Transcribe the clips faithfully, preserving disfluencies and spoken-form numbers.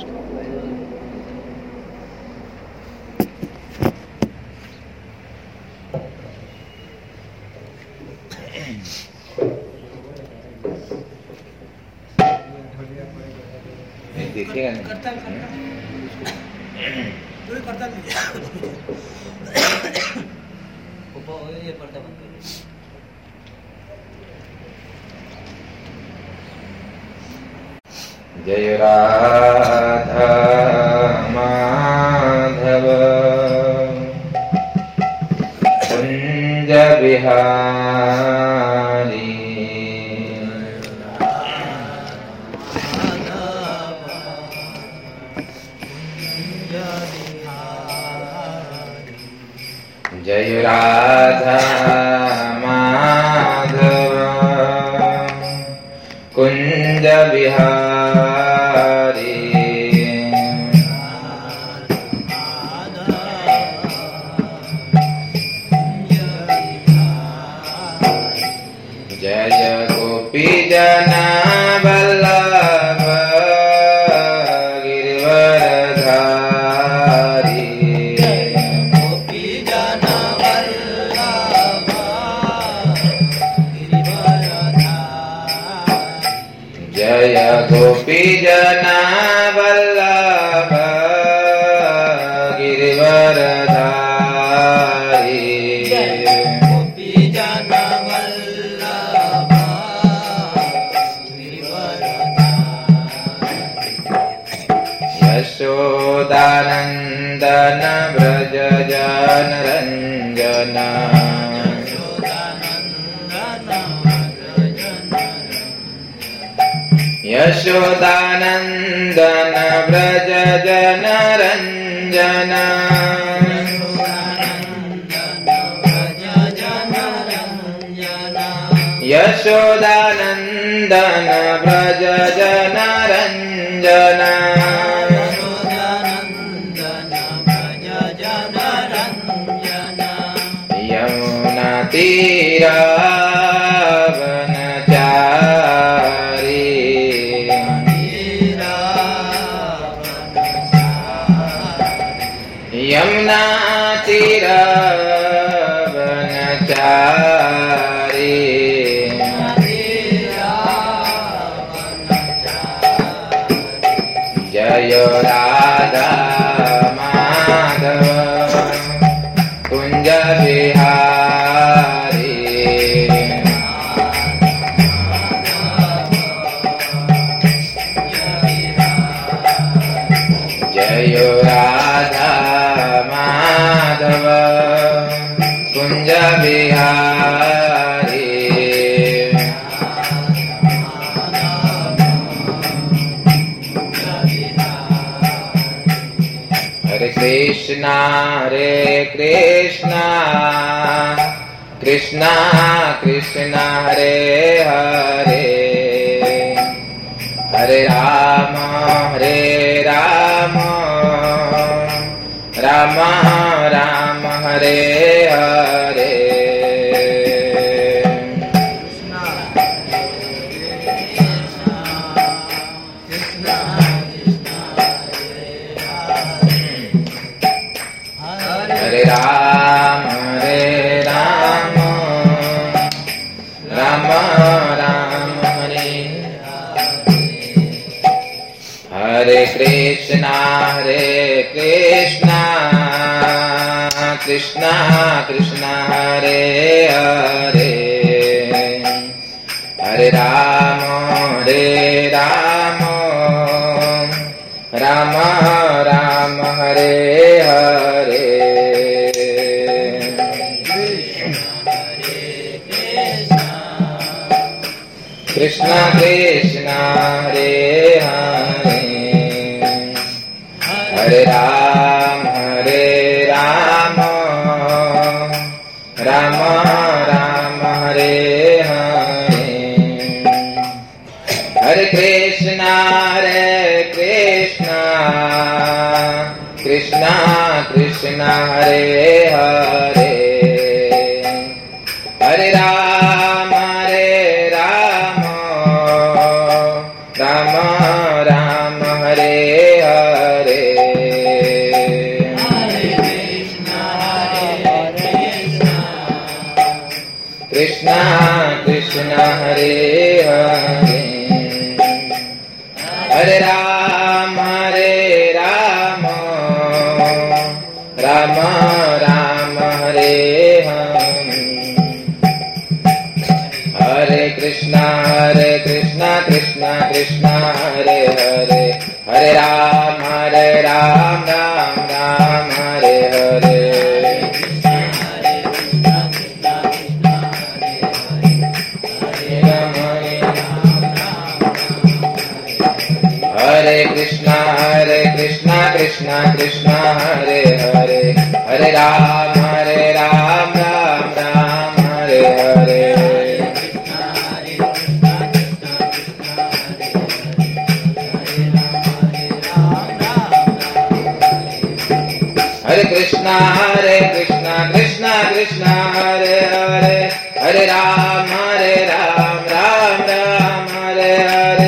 देखिएगा नहीं करता करता तो करता नहीं ऊपर ये पर्दा बंद कर जय राधा माधव कुंज बिहारी जय राधा माधव कुंज बिहारी जय गोपी जना वल्लभ गिरिवरधारी गोपी जना वल्लभ गिरिवरधारी जय गोपी जना वल्लभ गिरिवरधारी गोपी जना वल्लभ गिरिवरधारी यशोदानंदन व्रज जन रंजन यशोदानंदन व्रज जन रंजन यशोदानंदन व्रज जन रंजन यमुना तीरा वनचारी यमुना तीरा वनचारी जय राधा माधव कुंज बिहारी जय राधा माधव कुंज बिहारी हरे कृष्णा हरे कृष्णा कृष्णा कृष्णा हरे हरे हरे राम हरे राम राम राम हरे हरे हरे राम हरे राम राम राम हरे हरे कृष्णा हरे कृष्णा कृष्णा कृष्णा हरे हरे हरे राम हरे राम राम राम हरे हरे कृष्णा कृष्णा हरे हरे हरे राम हरे राम राम राम हरे हरे हरे कृष्णा हरे कृष्णा कृष्णा कृष्णा हरे हरे हरे राम हरे राम राम राम हरे हरे कृष्ण हरे हरे हरे राम हरे राम राम राम हरे हरे हरे कृष्ण हरे कृष्ण कृष्ण कृष्ण हरे हरे हरे राम हरे राम राम राम हरे हरे हरे कृष्ण हरे कृष्ण कृष्ण कृष्ण हरे हरे हरे राम हरे राम राम राम हरे हरे हरे कृष्ण हरे कृष्ण कृष्ण कृष्ण हरे हरे हरे राम हरे राम राम राम हरे हरे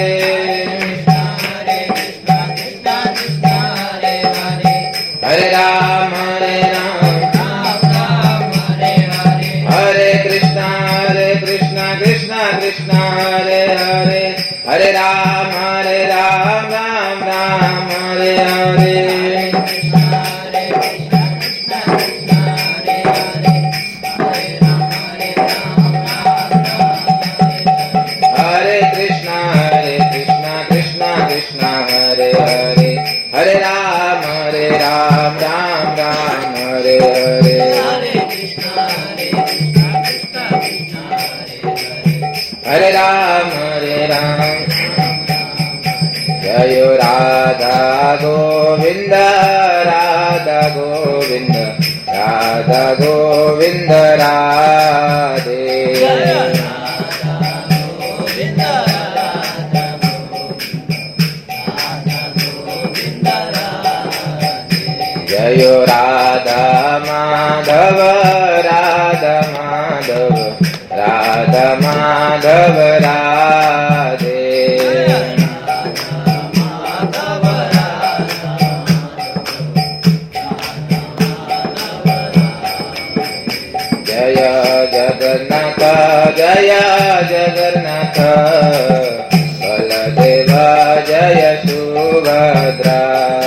हरे राम हरे राम राम राम हरे हरे हरे कृष्ण हरे कृष्ण कृष्ण कृष्ण हरे हरे हरे राम हरे राम राम राम हरे हरे हरे कृष्ण हरे कृष्ण कृष्ण कृष्ण हरे हरे हरे राम हरे राम राम राम हरे हरे हरे राम हरे राम जय राधा गोविंद राधा गोविंद राधा गोविंद राधे जय राधा माधव राधा माधव राधा माधव राधे जय जगन्नाथ जय जगन्नाथ बलदेव जय सुभद्रा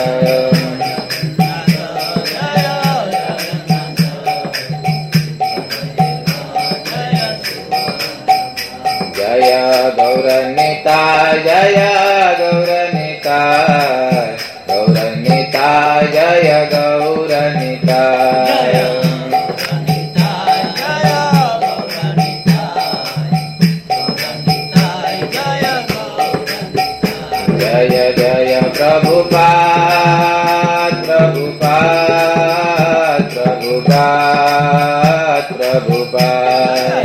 जय गौरनिताय जय गौरनिताय गौरनिताय जय गौरनिताय जय जय प्रभुपाद प्रभुपाद प्रभुपाद प्रभुपाद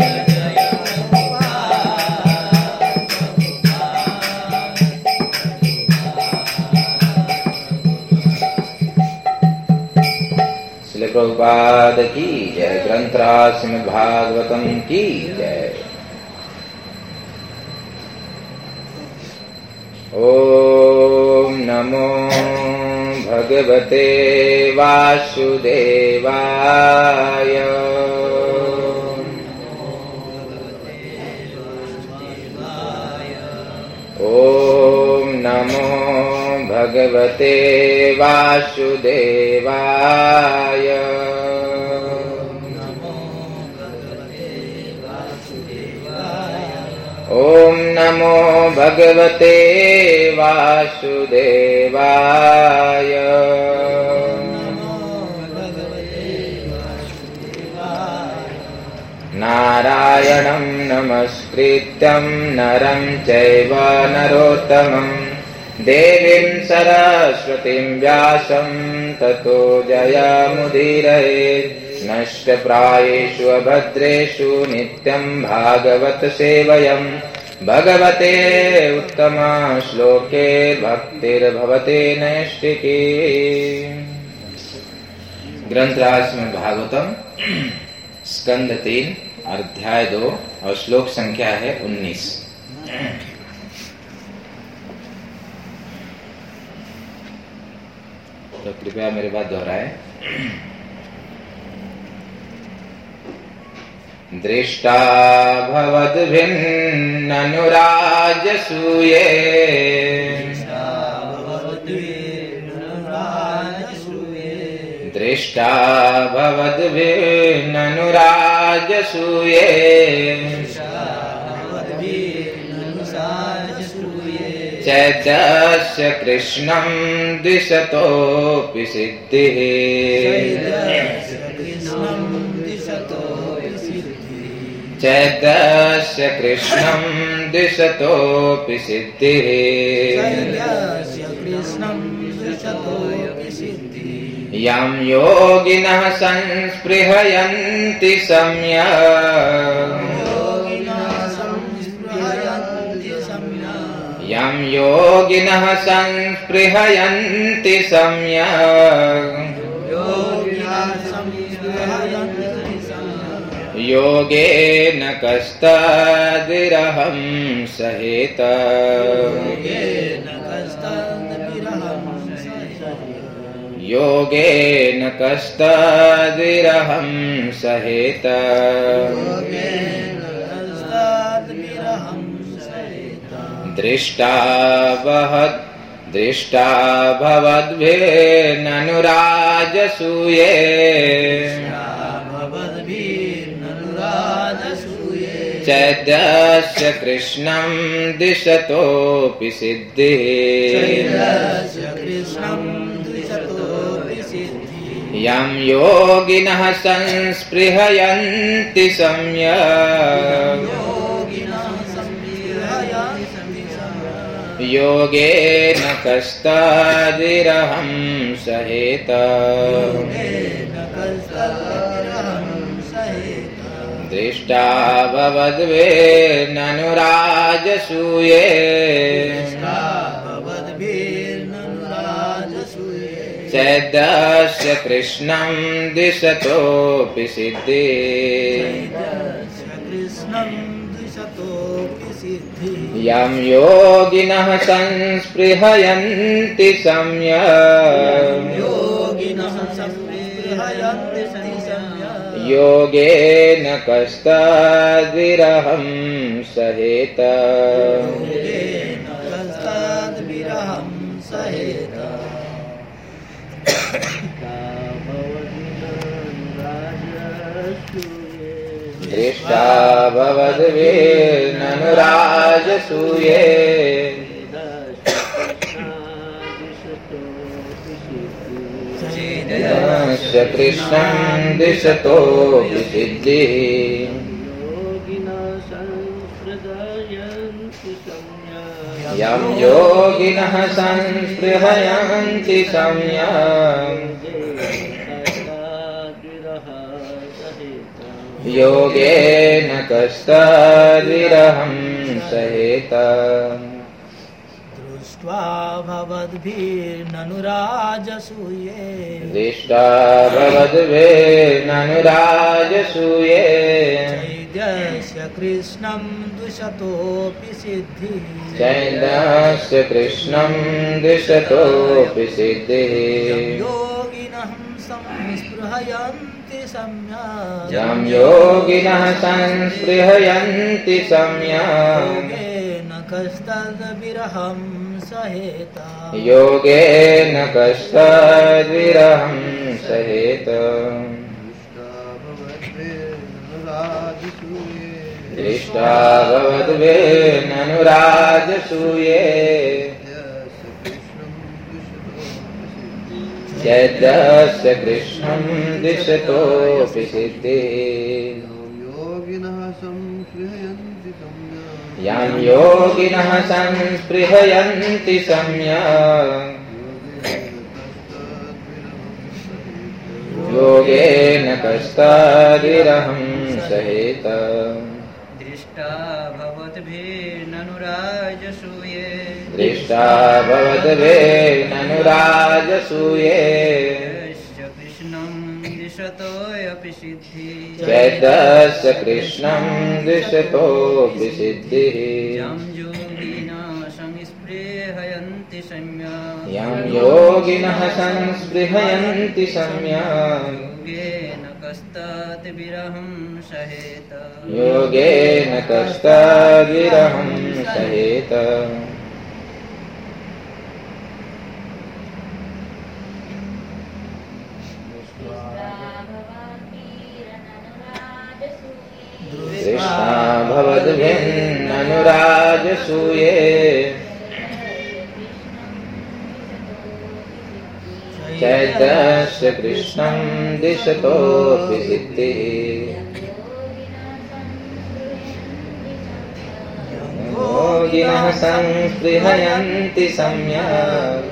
प्रभुपाद की जय। ग्रंथराज श्रीमद् भागवतम की जय। ओम नमो भगवते वासुदेवाय। ओम नमो भगवते वासुदेवाय। ओम नमो भगवते वासुदेवाय। नारायणं नमस्कृत्यं नरं चैव नरोत्तमं देवीं सरस्वतीं व्यासं ततो जयमुदीरयेत्। नष्टप्रायेषु अभद्रेषु नित्यं भागवत सेवयम्। भगवते उत्तम श्लोके भक्तिर्भवते नैष्टिकी। ग्रंथराज श्रीमद् भागवतम स्कंद तीन अध्याय दो और श्लोक संख्या है उन्नीस। तो कृपया मेरे बात दोहराए। दृष्टा भवद्भिन्ननुराजसूये दृष्टा भवद्भिन्ननुराजसूये चैतस्य कृष्णं दिशतोऽपि सिद्धिः चैतस्य कृष्णं दिशतोऽपि सिद्धिः यं योगिनः संस्पृहयन्ति सम्यक् यं योगिनः संस्पृहयन्ति सम्यक् योगेन कस्तद्विरहं सहेत योगेन कस्तद्विरहं सहेत दृष्टा वहद् दृष्टा भवद्भिर्ननुराजसूये चैतस्य कृष्णं दिशतोऽपि सिद्धिः यं योगिनः संस्पृहयन्ति सम्यक् योगेन कस्तद्विरहं सहेत दृष्टा भवद्भिर्ननुराजसूये चैतस्य कृष्णं दिशतोऽपि सिद्धिः यं योगिनः संस्पृहयन्ति सम्यक् योगेन कस्तद्विरहं सहेत दृष्टा भवद्भिर्ननुराजसूये चैतस्य कृष्णं दिशतोऽपि सिद्धिः यं योगिनः संस्पृहयन्ति सम्यक् योगेन कस्तद्विरहं सहेत दृष्ट्वा भवद्भिर्ननुराजसूये दृष्टा भवद्भिर्ननुराजसूये चैतस्य कृष्णं दिशतोऽपि सिद्धिः चैतस्य कृष्णं दिशतोऽपि सिद्धिः योगिनः संस्पृहयन्ति सम्यक् यं योगिनः संस्पृहयन्ति सम्यक् योगेन कस्तद्विरहं सहेत योगेन कस्तद्विरहं सहेत दृष्टा भवद्भिर्ननुराजसूये चैतस्य कृष्णं दिशतोऽपि सिद्धिः यं योगिनः संस्पृहयन्ति सम्यक् योगेन कस्तद्विरहं सहेत दृष्टा भवद्भिर्ननुराजसूये दृष्टा भवद्भिर्ननुराजसूये कृष्णं दिशतोऽपि सिद्धिः चैतस्य कृष्णं दिशतोऽपि सिद्धिः यं योगिनः संस्पृहयन्ति सम्यक् यं योगिनः संस्पृहयन्ति सम्यक् कस्तात् विरहं सहेत योगेन कस्ताद् विरहं सहेत दृष्टा भवद्भिन्ननुराजसूये चैतस्य कृष्णं दिशतोऽपि सिद्धिः योगिनः संस्पृहयन्ति सम्यक्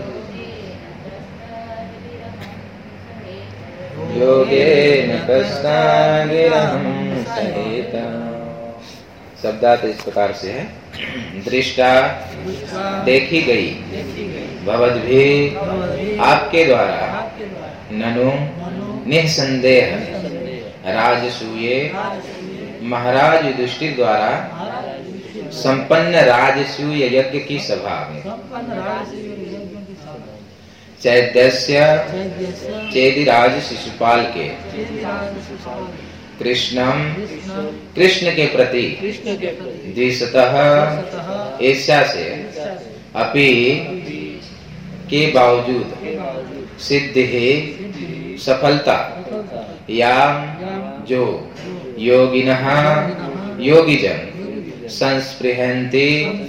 योगेन कस्ताद् विरहं सहेत। शब्दार्थ इस प्रकार से है। दृष्टा देखी गई, भवद्भि आपके द्वारा, ननु निसंदेह, राजसूये महाराज युधिष्ठिर द्वारा संपन्न राजसूय यज्ञ की सभा में चैद्यस्य चेदिराज शिशुपाल के कृष्णम कृष्ण के प्रति द्विशतः ऐसा से अपि के बावजूद सिद्धि सफलता या जो योगिनः योगीजन संस्पृहन्ति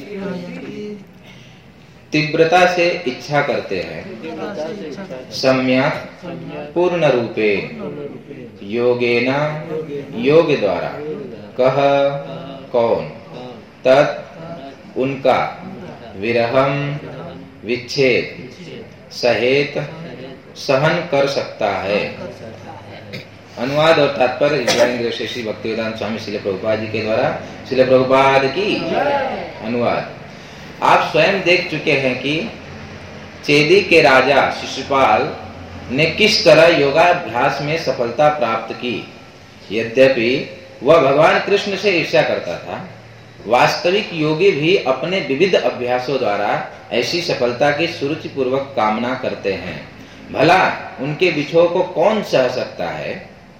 तीव्रता से इच्छा करते हैं, सम्यक पूर्ण रूपे योगेन योग द्वारा, कह कौन, तत् उनका, विरहम विच्छेद सहेत सहन कर सकता है। अनुवाद और तात्पर्य ज्ञानेंद्र श्री भक्तिवेदांत स्वामी श्रील प्रभुपाद जी के द्वारा। श्रील प्रभुपाद की अनुवाद। आप स्वयं देख चुके हैं कि चेदी के राजा शिशुपाल ने किस तरह योगाभ्यास में सफलता प्राप्त की। यद्यपि वह भगवान कृष्ण से ईर्ष्या करता था, वास्तविक योगी भी अपने विविध अभ्यासों द्वारा ऐसी सफलता की सुरुचिपूर्वक कामना करते हैं। भला उनके विछोह को कौन सह सकता है।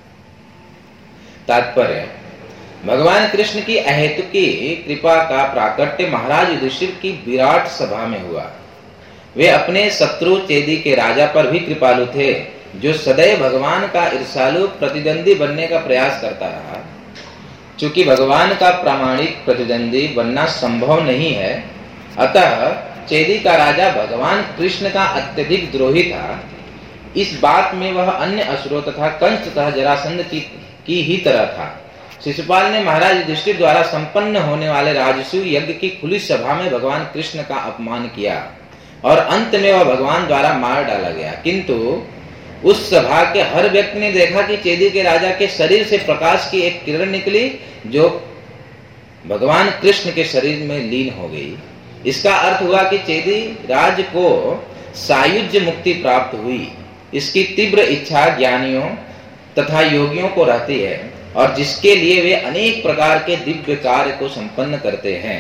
तात्पर्य, भगवान कृष्ण की अहेतुकी कृपा का प्राकट्य महाराज युधिष्ठिर की विराट सभा में हुआ। वे अपने शत्रु चेदी के राजा पर भी कृपालु थे, जो सदैव भगवान का ईर्ष्यालु प्रतिद्वंदी बनने का प्रयास करता रहा। चूंकि भगवान का प्रामाणिक प्रतिद्वंदी बनना संभव नहीं है, अतः चेदी का राजा भगवान कृष्ण का अत्यधिक द्रोही था। इस बात में वह अन्य असुरों तथा कंस तथा जरासंध की, की ही तरह था। शिशुपाल ने महाराज युधिष्ठिर द्वारा संपन्न होने वाले राजसूय यज्ञ की खुली सभा में भगवान कृष्ण का अपमान किया और अंत में वह भगवान द्वारा मार डाला गया। किंतु उस सभा के हर व्यक्ति ने देखा कि चेदी के राजा के शरीर से प्रकाश की एक किरण निकली, जो भगवान कृष्ण के शरीर में लीन हो गई। इसका अर्थ हुआ कि चेदी राज को सायुज्य मुक्ति प्राप्त हुई। इसकी तीव्र इच्छा ज्ञानियों तथा योगियों को रहती है और जिसके लिए वे अनेक प्रकार के दिव्य कार्य को संपन्न करते हैं।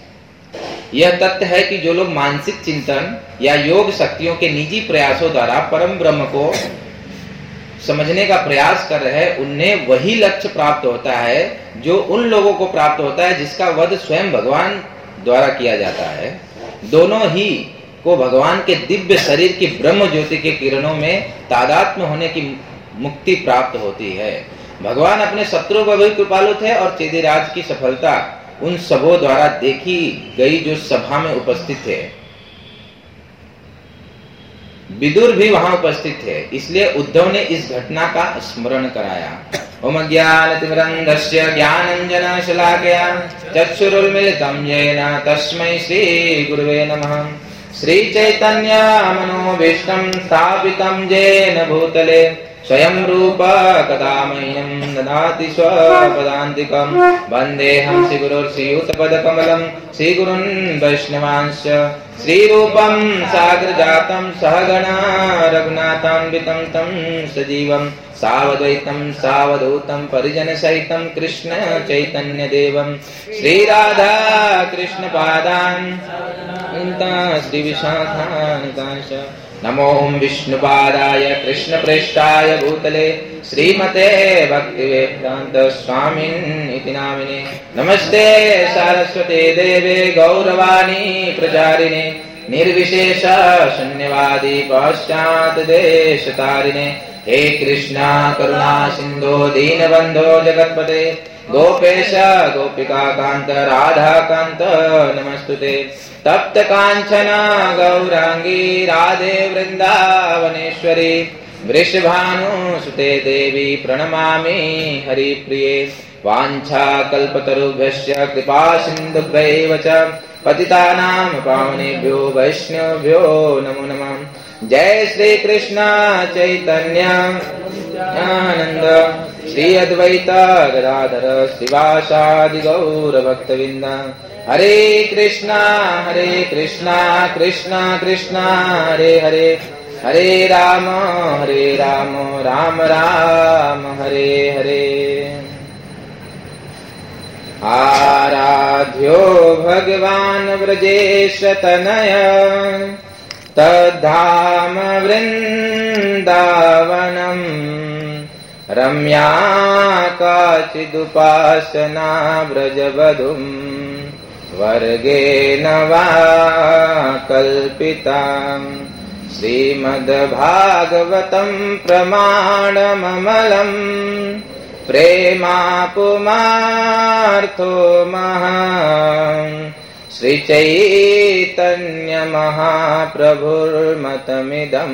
यह तथ्य है कि जो लोग मानसिक चिंतन या योग शक्तियों के निजी प्रयासों द्वारा परम ब्रह्म को समझने का प्रयास कर रहे हैं, उन्हें वही लक्ष्य प्राप्त होता है जो उन लोगों को प्राप्त होता है जिसका वध स्वयं भगवान द्वारा किया जाता है। दोनों ही को भगवान के दिव्य शरीर की ब्रह्म ज्योति के किरणों में तादात्म्य होने की मुक्ति प्राप्त होती है। भगवान अपने शत्रुओं पर भी कृपालु थे और चेदीराज की सफलता उन सबों द्वारा देखी गई जो सभा में उपस्थित थे। विदुर भी वहां उपस्थित थे, इसलिए उद्धव ने इस घटना का स्मरण कराया। ओम ज्ञानतिमिरन्धस्य ज्ञानाञ्जन शलाकया चक्षुरुन्मीलितं येन तस्मै श्री गुरुवे नमः। श्री चैतन्य मनोभीष्टं स्थापितं येन भूतले स्वयं रूप कदा मह्यं ददाति स्वपदान्तिकं। वन्देऽहं श्रीगुरुर्श्रीयुतपदकमलं श्रीगुरुन् वैष्णवांश्च। श्रीरूपं साग्रजातं सहगणा रघुनाथान्वितं तं सजीवं सावद्वैतं सावधूतं परिजनसहितं कृष्ण चैतन्यदेवं। श्रीराधा कृष्णपादान् श्रीविशाखान्वितांश्च नमो विष्णुपादाय कृष्णप्रेष्ठाय भूतले श्रीमते भक्तिवेदांत स्वामिन् इति नामिने। नमस्ते सारस्वते देवे गौरवाणी प्रचारिणे निर्विशेष शून्यवादी पश्चात देश तारिणे। हे कृष्णा करुणा सिंधो दीनबंधो जगत्पते गोपेश गोपिका कांत राधा कांत नमस्तुते। तप्त कांचना गौरांगी राधे वृंदावनेश्वरी वृषभानुसुते देवी प्रणमामि हरिप्रिये। वाञ्छा कल्पतरुभ्यश्च कृपा सिन्धुभ्यैव च पतितानां पावनेभ्यो वैष्णवेभ्यो नमो नमः। जय श्री कृष्ण चैतन्य आनंद श्री अद्वैत गदाधर श्रीवासादि गौर भक्तवृंद। हरे कृष्णा हरे कृष्णा कृष्णा कृष्णा हरे हरे हरे राम हरे राम राम राम हरे हरे। आराध्यो भगवान् व्रजेश तनय तद्धाम वृन्दावनम् रम्या काचिदुपासना व्रजवधूम् वर्गेण वा कल्पिताम्। श्रीमद्भागवतं प्रमाणममलम् प्रेमापुमार्थो महान् श्रीचैतन्यमहाप्रभुर्मतमिदम्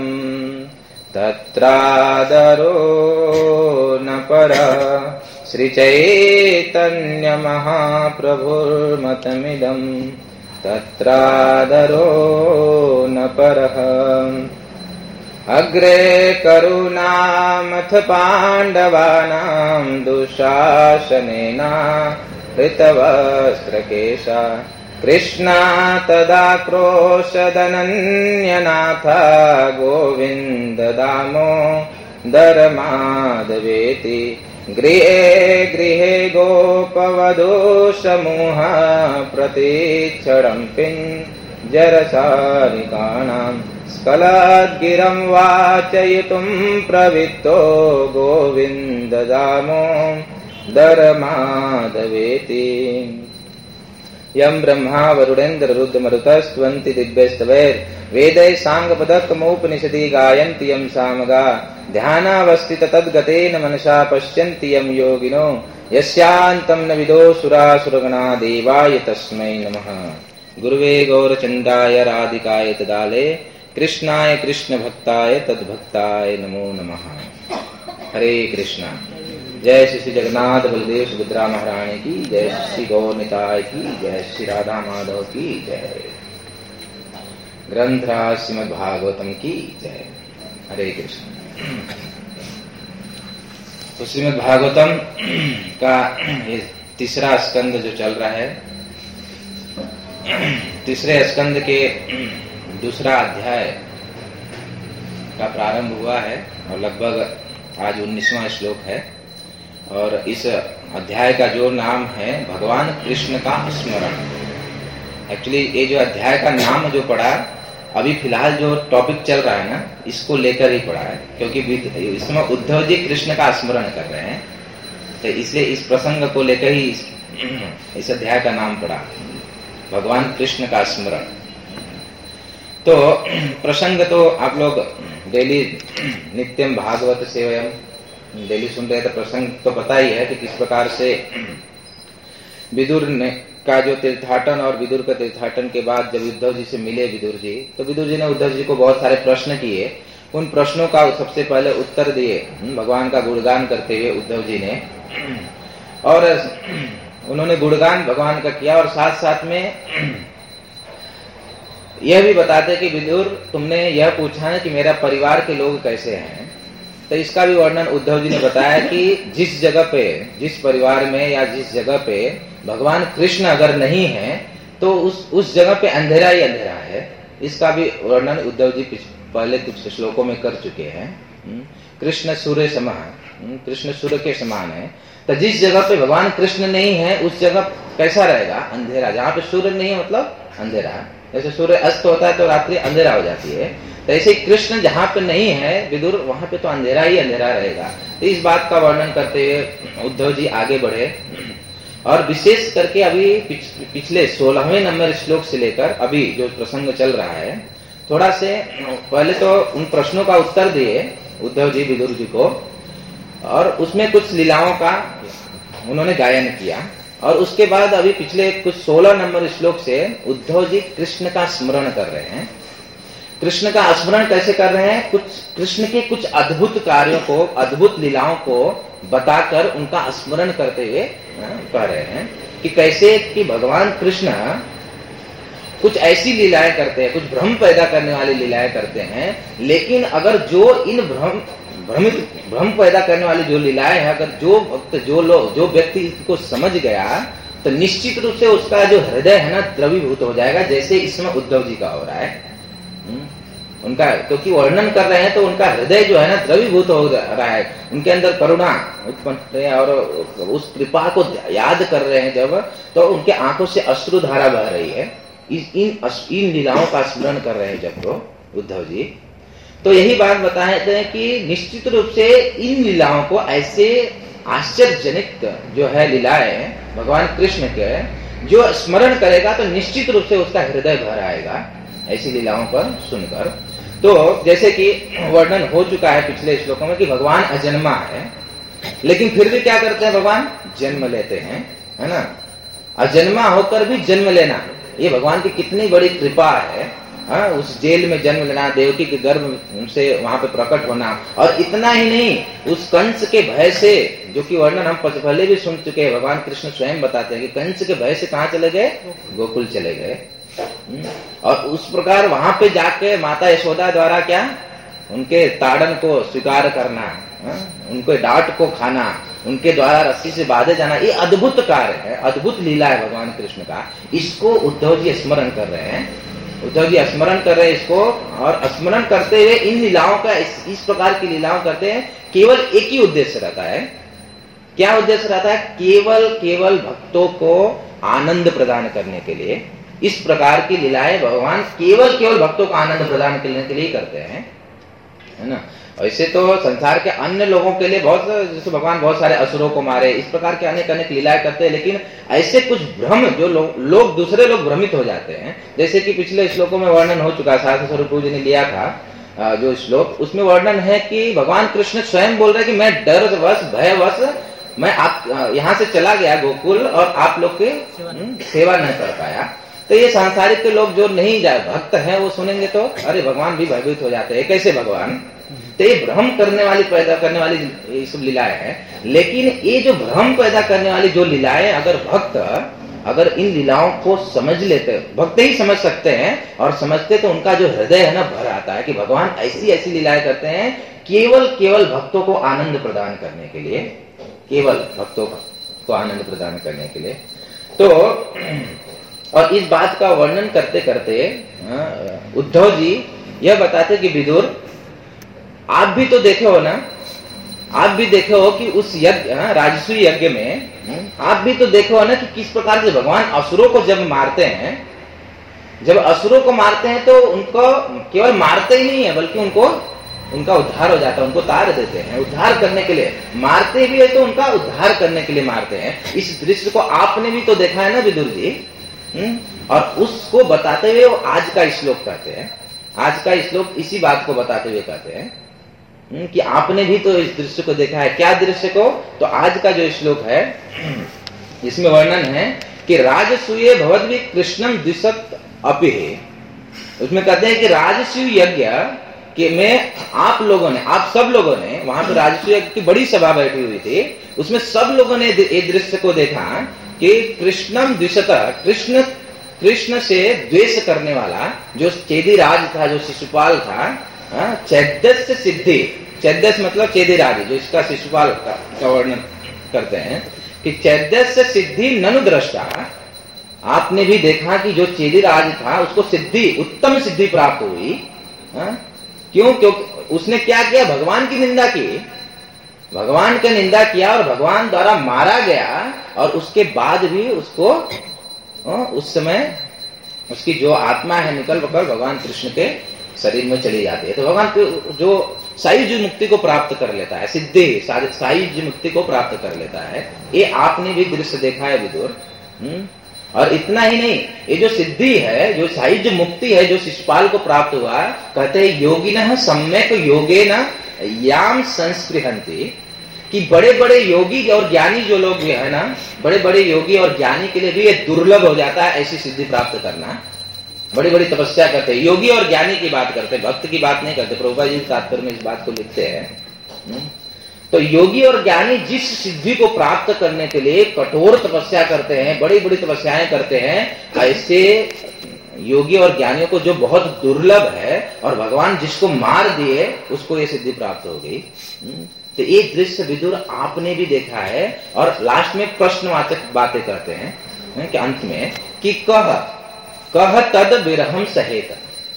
तत्रादरो न परः। श्रीचैतन्यमहाप्रभुर्मतमिदम् तत्रादरो न परः। अग्रे करुणामथ पाण्डवानां दुःशासनेन हृतवस्त्रकेशा कृष्णा तदा क्रोशदनन्यनाथ गोविन्द दामोदर माधवेति। गृहे गृहे गोपवधू समूह प्रतीक्षणं पिञ्जरसारिकाणां स्खलद्गिरं वाचयितुं प्रवृत्तो गोविन्द दामोदर माधवेति। यं ब्रह्मा वरुणेन्द्र रुद्र मरुतस्त्वन्ति दिव्यस्तवैर् वेदैः साङ्गपदक्रमोपनिषदि गायन्ति यं सामगा ध्यानावस्थित तद्गतेन मनसा पश्यन्ति यं योगिनो यस्यान्तं न विदो सुरासुरगणा देवाय तस्मै नमः। गुरुवे गौरचन्द्राय राधिकाय तदाले कृष्णाय कृष्णभक्ताय तद्भक्ताय नमो नमः। हरे कृष्णा। जय श्री जगन्नाथ बलदेव सुभद्रा महारानी की जय, श्री गौर निताय की जय, श्री राधा माधव की जय, ग्रंथराज श्रीमद् भागवतम की जय। हरे कृष्ण। तो श्रीमद् भागवतम का ये तीसरा स्कंद जो चल रहा है, तीसरे स्कंद के दूसरा अध्याय का प्रारंभ हुआ है और लगभग आज उन्नीसवां श्लोक है। और इस अध्याय का जो नाम है भगवान कृष्ण का स्मरण। एक्चुअली ये जो अध्याय का नाम जो पड़ा अभी फिलहाल जो टॉपिक चल रहा है ना, इसको लेकर ही पड़ा है, क्योंकि इस समय उद्धव जी कृष्ण का स्मरण कर रहे हैं, तो इसलिए इस प्रसंग को लेकर ही इस, इस अध्याय का नाम पड़ा भगवान कृष्ण का स्मरण। तो प्रसंग तो आप लोग डेली नित्यम भागवत सेवयम डेली सुन रहे थे। प्रसंग तो पता ही है कि किस प्रकार से विदुर ने का जो तीर्थाटन और विदुर का तीर्थाटन के बाद जब उद्धव जी से मिले विदुर जी, तो विदुर जी ने उद्धव जी को बहुत सारे प्रश्न किए। उन प्रश्नों का सबसे पहले उत्तर दिए भगवान का गुणगान करते हुए उद्धव जी ने, और उन्होंने गुणगान भगवान का किया और साथ साथ में यह भी बताते कि विदुर तुमने यह पूछा है कि मेरा परिवार के लोग कैसे हैं, तो इसका भी वर्णन उद्धव जी ने बताया कि जिस जगह पे, जिस परिवार में या जिस जगह पे भगवान कृष्ण अगर नहीं है तो उस उस जगह पे अंधेरा ही अंधेरा है। इसका भी वर्णन उद्धव जी पहले कुछ श्लोकों में कर चुके हैं। कृष्ण सूर्य समान, कृष्ण सूर्य के समान है। तो जिस जगह पे भगवान कृष्ण नहीं है उस जगह कैसा रहेगा? अंधेरा। जहाँ पे सूर्य नहीं है मतलब अंधेरा। जैसे सूर्य अस्त होता है तो रात्रि अंधेरा हो जाती है, तो ऐसे कृष्ण जहां पे नहीं है विदुर, वहां पे तो अंधेरा ही अंधेरा रहेगा। तो इस बात का वर्णन करते हुए उद्धव जी आगे बढ़े और विशेष करके अभी पिछ, पिछले सोलहवें नंबर श्लोक से लेकर अभी जो प्रसंग चल रहा है, थोड़ा से पहले तो उन प्रश्नों का उत्तर दिए उद्धव जी विदुर जी को, और उसमें कुछ लीलाओं का उन्होंने गायन किया, और उसके बाद अभी पिछले कुछ सोलह नंबर श्लोक से उद्धव जी कृष्ण का स्मरण कर रहे हैं। कृष्ण का स्मरण कैसे कर रहे हैं? कुछ कृष्ण के कुछ अद्भुत कार्यों को, अद्भुत लीलाओं को बताकर उनका स्मरण करते हुए कह रहे हैं कि कैसे कि भगवान कृष्ण कुछ ऐसी लीलाएं करते हैं, कुछ भ्रम पैदा करने वाली लीलाएं करते हैं, लेकिन अगर जो इन भ्रम भ्रमित भ्रम पैदा करने वाली जो लीलाएं हैं, अगर जो भक्त जो लोग जो व्यक्ति इसको समझ गया तो निश्चित रूप से उसका जो हृदय है ना द्रवीभूत हो जाएगा, जैसे इसमें उद्धव जी का हो रहा है। उनका क्योंकि वर्णन कर रहे हैं तो उनका हृदय जो है ना द्रवीभूत हो रहा है, उनके अंदर करुणा उत्पन्न है और उस कृपा को याद कर रहे हैं जब, तो उनके आंखों से अश्रुधारा बह रही है। इन इन लीलाओं का स्मरण कर रहे हैं जब तो उद्धव जी, तो यही बात बताते हैं कि निश्चित रूप से इन लीलाओं को ऐसे आश्चर्यजनक जो है लीलाएं भगवान कृष्ण के, जो स्मरण करेगा तो निश्चित रूप से उसका हृदय भर आएगा ऐसी लीलाओं पर सुनकर। तो जैसे कि वर्णन हो चुका है पिछले श्लोकों में कि भगवान अजन्मा है, लेकिन फिर भी क्या करते हैं भगवान? जन्म लेते हैं, है ना। अजन्मा होकर भी जन्म लेना, ये भगवान की कितनी बड़ी कृपा है। हाँ, उस जेल में जन्म लेना, देवकी के गर्भ से वहां पे प्रकट होना, और इतना ही नहीं उस कंस के भय से, जो कि वर्णन हम पहले भी सुन चुके हैं, भगवान कृष्ण स्वयं बताते हैं कि कंस के भय से कहाँ चले गए? गोकुल चले गए। और उस प्रकार वहां पे जाके माता यशोदा द्वारा क्या उनके ताड़न को स्वीकार करना, उनके डांट को खाना, उनके द्वारा रस्सी से बांधे जाना, ये अद्भुत कार्य है, अद्भुत लीला है भगवान कृष्ण का। इसको उद्धव जी स्मरण कर रहे हैं, उद्धव जी स्मरण कर रहे हैं इसको, और स्मरण करते हुए इन लीलाओं का इस, इस प्रकार की लीलाओं करते हैं। केवल एक ही उद्देश्य रहता है। क्या उद्देश्य रहता है? केवल केवल भक्तों को आनंद प्रदान करने के लिए इस प्रकार की लीलाएं भगवान केवल केवल भक्तों को आनंद प्रदान करने के लिए करते हैं, है ना। ऐसे तो संसार के अन्य लोगों के लिए बहुत, जैसे भगवान बहुत सारे असुरों को मारे, इस प्रकार के अनेक अनेक लीलाएं करते हैं, लेकिन ऐसे कुछ भ्रम जो लो, लोग दूसरे लोग भ्रमित हो जाते हैं, जैसे कि पिछले श्लोकों में वर्णन हो चुका है, शास्त्र स्वरूप जी ने लिया था जो श्लोक, उसमें वर्णन है कि भगवान कृष्ण स्वयं बोल रहे हैं कि मैं डरवश भयवश मैं आप यहाँ से चला गया गोकुल और आप लोग की सेवा नहीं कर पाया। तो ये सांसारिक के लोग जो नहीं जाए भक्त हैं वो सुनेंगे तो अरे भगवान भी भयभीत हो जाते हैं, कैसे भगवान? तो ये भ्रम करने वाली पैदा करने वाली ये सब लीलाएं हैं। लेकिन ये जो भ्रम पैदा करने वाली जो लीलाएं, अगर भक्त अगर इन लीलाओं को समझ लेते, भक्त ही समझ सकते हैं, और समझते तो उनका जो हृदय है ना भर आता है कि भगवान ऐसी ऐसी लीलाएं करते हैं केवल केवल भक्तों को आनंद प्रदान करने के लिए, केवल भक्तों को आनंद प्रदान करने के लिए। तो और इस बात का वर्णन करते करते उद्धव जी यह बताते कि विदुर, आप भी तो देखे हो ना, आप भी देखे हो कि उस यज्ञ राजसूय यज्ञ में आप भी तो देखे हो ना कि किस प्रकार से भगवान असुरों को जब मारते हैं, जब असुरों को मारते हैं तो उनको केवल मारते ही नहीं है बल्कि उनको उनका उद्धार हो जाता है, उनको तार देते हैं उद्धार करने के लिए। मारते भी है तो उनका उद्धार करने के लिए मारते हैं। इस दृश्य को आपने भी तो देखा है ना विदुर जी। हुँ? और उसको बताते हुए वो आज का श्लोक कहते हैं, आज का श्लोक इसी बात को बताते हुए कहते हैं कि आपने भी तो इस दृश्य को देखा है। क्या दृश्य को? तो आज का जो श्लोक है इसमें वर्णन है कि राजसूय भवद्वि कृष्णम द्विशत अपि, उसमें कहते हैं कि राजसूय यज्ञ कि में आप लोगों ने, आप सब लोगों ने, वहां पर राजसूय की बड़ी सभा बैठी हुई थी, उसमें सब लोगों ने एक दृश्य को देखा कि कृष्णम द्विशत, कृष्ण कृष्ण से द्वेष करने वाला जो चेदीराज था, जो शिशुपाल था, चैद्यस्य सिद्धि, चैद्यस मतलब चेदीराज, जो इसका शिशुपाल का, का वर्णन करते हैं कि चैद्यस्य सिद्धि ननु दृष्टा, आपने भी देखा कि जो चेदीराज था उसको सिद्धि, उत्तम सिद्धि प्राप्त हुई। हा? क्यों? क्योंकि उसने क्या किया? भगवान की निंदा की, भगवान की निंदा किया और भगवान द्वारा मारा गया, और उसके बाद भी उसको उस समय उसकी जो आत्मा है निकल कर भगवान कृष्ण के शरीर में चली जाती है। तो भगवान जो सायुज्य मुक्ति को प्राप्त कर लेता है, सिद्धि सायुज्य मुक्ति को प्राप्त कर लेता है, ये आपने भी दृश्य देखा है विदुर। और इतना ही नहीं, ये जो सिद्धि है, जो सायुज्य मुक्ति है, जो शिशुपाल को प्राप्त हुआ, कहते हैं योगिनः सम्यक योगेन याम संस्पृहन्ति, कि बड़े बड़े योगी और ज्ञानी जो लोग भी है ना, बड़े बड़े योगी और ज्ञानी के लिए भी ये दुर्लभ हो जाता है ऐसी सिद्धि प्राप्त करना। बड़ी बड़ी तपस्या करते हैं, योगी और ज्ञानी की बात करते हैं, भक्त की बात नहीं करते। प्रभुपाद जी तात्पर्य में इस बात को लिखते हैं। तो योगी और ज्ञानी जिस सिद्धि को प्राप्त करने के लिए कठोर तपस्या करते हैं, बड़ी बड़ी तपस्याएं करते हैं, ऐसे योगी और ज्ञानियों को जो बहुत दुर्लभ है, और भगवान जिसको मार दिए उसको ये सिद्धि प्राप्त हो गई। तो ये दृश्य विदुर आपने भी देखा है। और लास्ट में प्रश्नवाचक बातें करते हैं कि अंत में कि कह कह तद विरहम सहेत,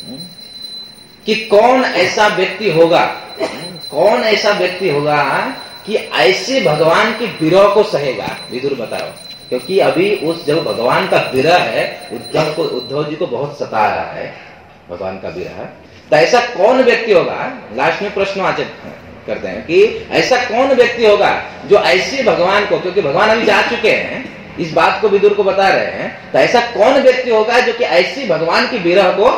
कि कौन ऐसा व्यक्ति होगा, कौन ऐसा व्यक्ति होगा कि ऐसे भगवान के विरह को सहेगा। विदुर बताओ, क्योंकि अभी उस जब भगवान का विरह है, उद्धव को उद्धव जी को बहुत सता रहा है भगवान का विरह। तो ऐसा कौन व्यक्ति होगा, लास्ट में प्रश्नवाचक करते हैं कि ऐसा कौन व्यक्ति होगा जो ऐसे भगवान को, क्योंकि भगवान अभी जा चुके हैं, इस बात को विदुर को बता रहे हैं, तो ऐसा कौन व्यक्ति होगा जो कि ऐसी भगवान की विरह को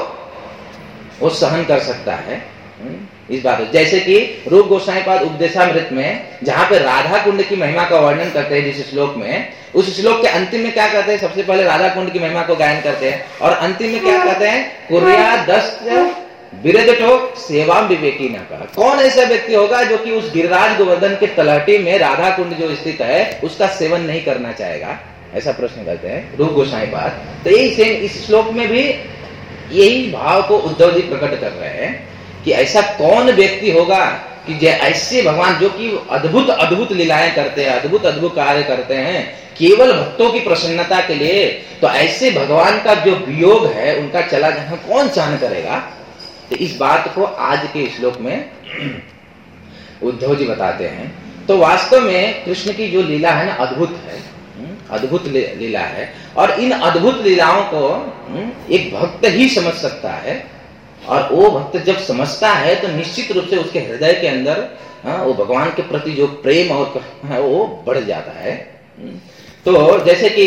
वो सहन कर सकता है। इस बात, जैसे कि रूप गोस्वामी पाद उपदेशामृत में जहां पे राधा कुंड की महिमा का वर्णन करते हैं जिस श्लोक में, उस श्लोक के अंतिम में क्या कहते हैं, सबसे पहले राधा कुंड की महिमा को गायन करते हैं, और अंतिम में क्या कहते हैं, कुर्या दस्त विरजटो सेवा विवेकी न का। कौन ऐसा व्यक्ति होगा जो कि उस गिरिराज गोवर्धन के तलहटी में राधा कुंड जो स्थित है उसका सेवन नहीं करना चाहेगा, ऐसा प्रश्न करते हैं रूप गोस्वामी पाद। तो यही सेम इस श्लोक में भी यही भाव को उद्धव जी प्रकट कर रहे हैं कि ऐसा कौन व्यक्ति होगा कि जो ऐसे भगवान जो कि अद्भुत अद्भुत लीलाएं करते हैं, अद्भुत अद्भुत कार्य करते हैं केवल भक्तों की प्रसन्नता के लिए, तो ऐसे भगवान का जो वियोग है, उनका चला जाना कौन सहन करेगा। तो इस बात को आज के श्लोक में उद्धव जी बताते हैं। तो वास्तव में कृष्ण की जो लीला है ना, अद्भुत है, अद्भुत लीला है, और इन अद्भुत लीलाओं को एक भक्त ही समझ सकता है, और वो भक्त जब समझता है तो निश्चित रूप से उसके हृदय के अंदर वो भगवान के प्रति जो प्रेम और वो बढ़ जाता है। तो जैसे कि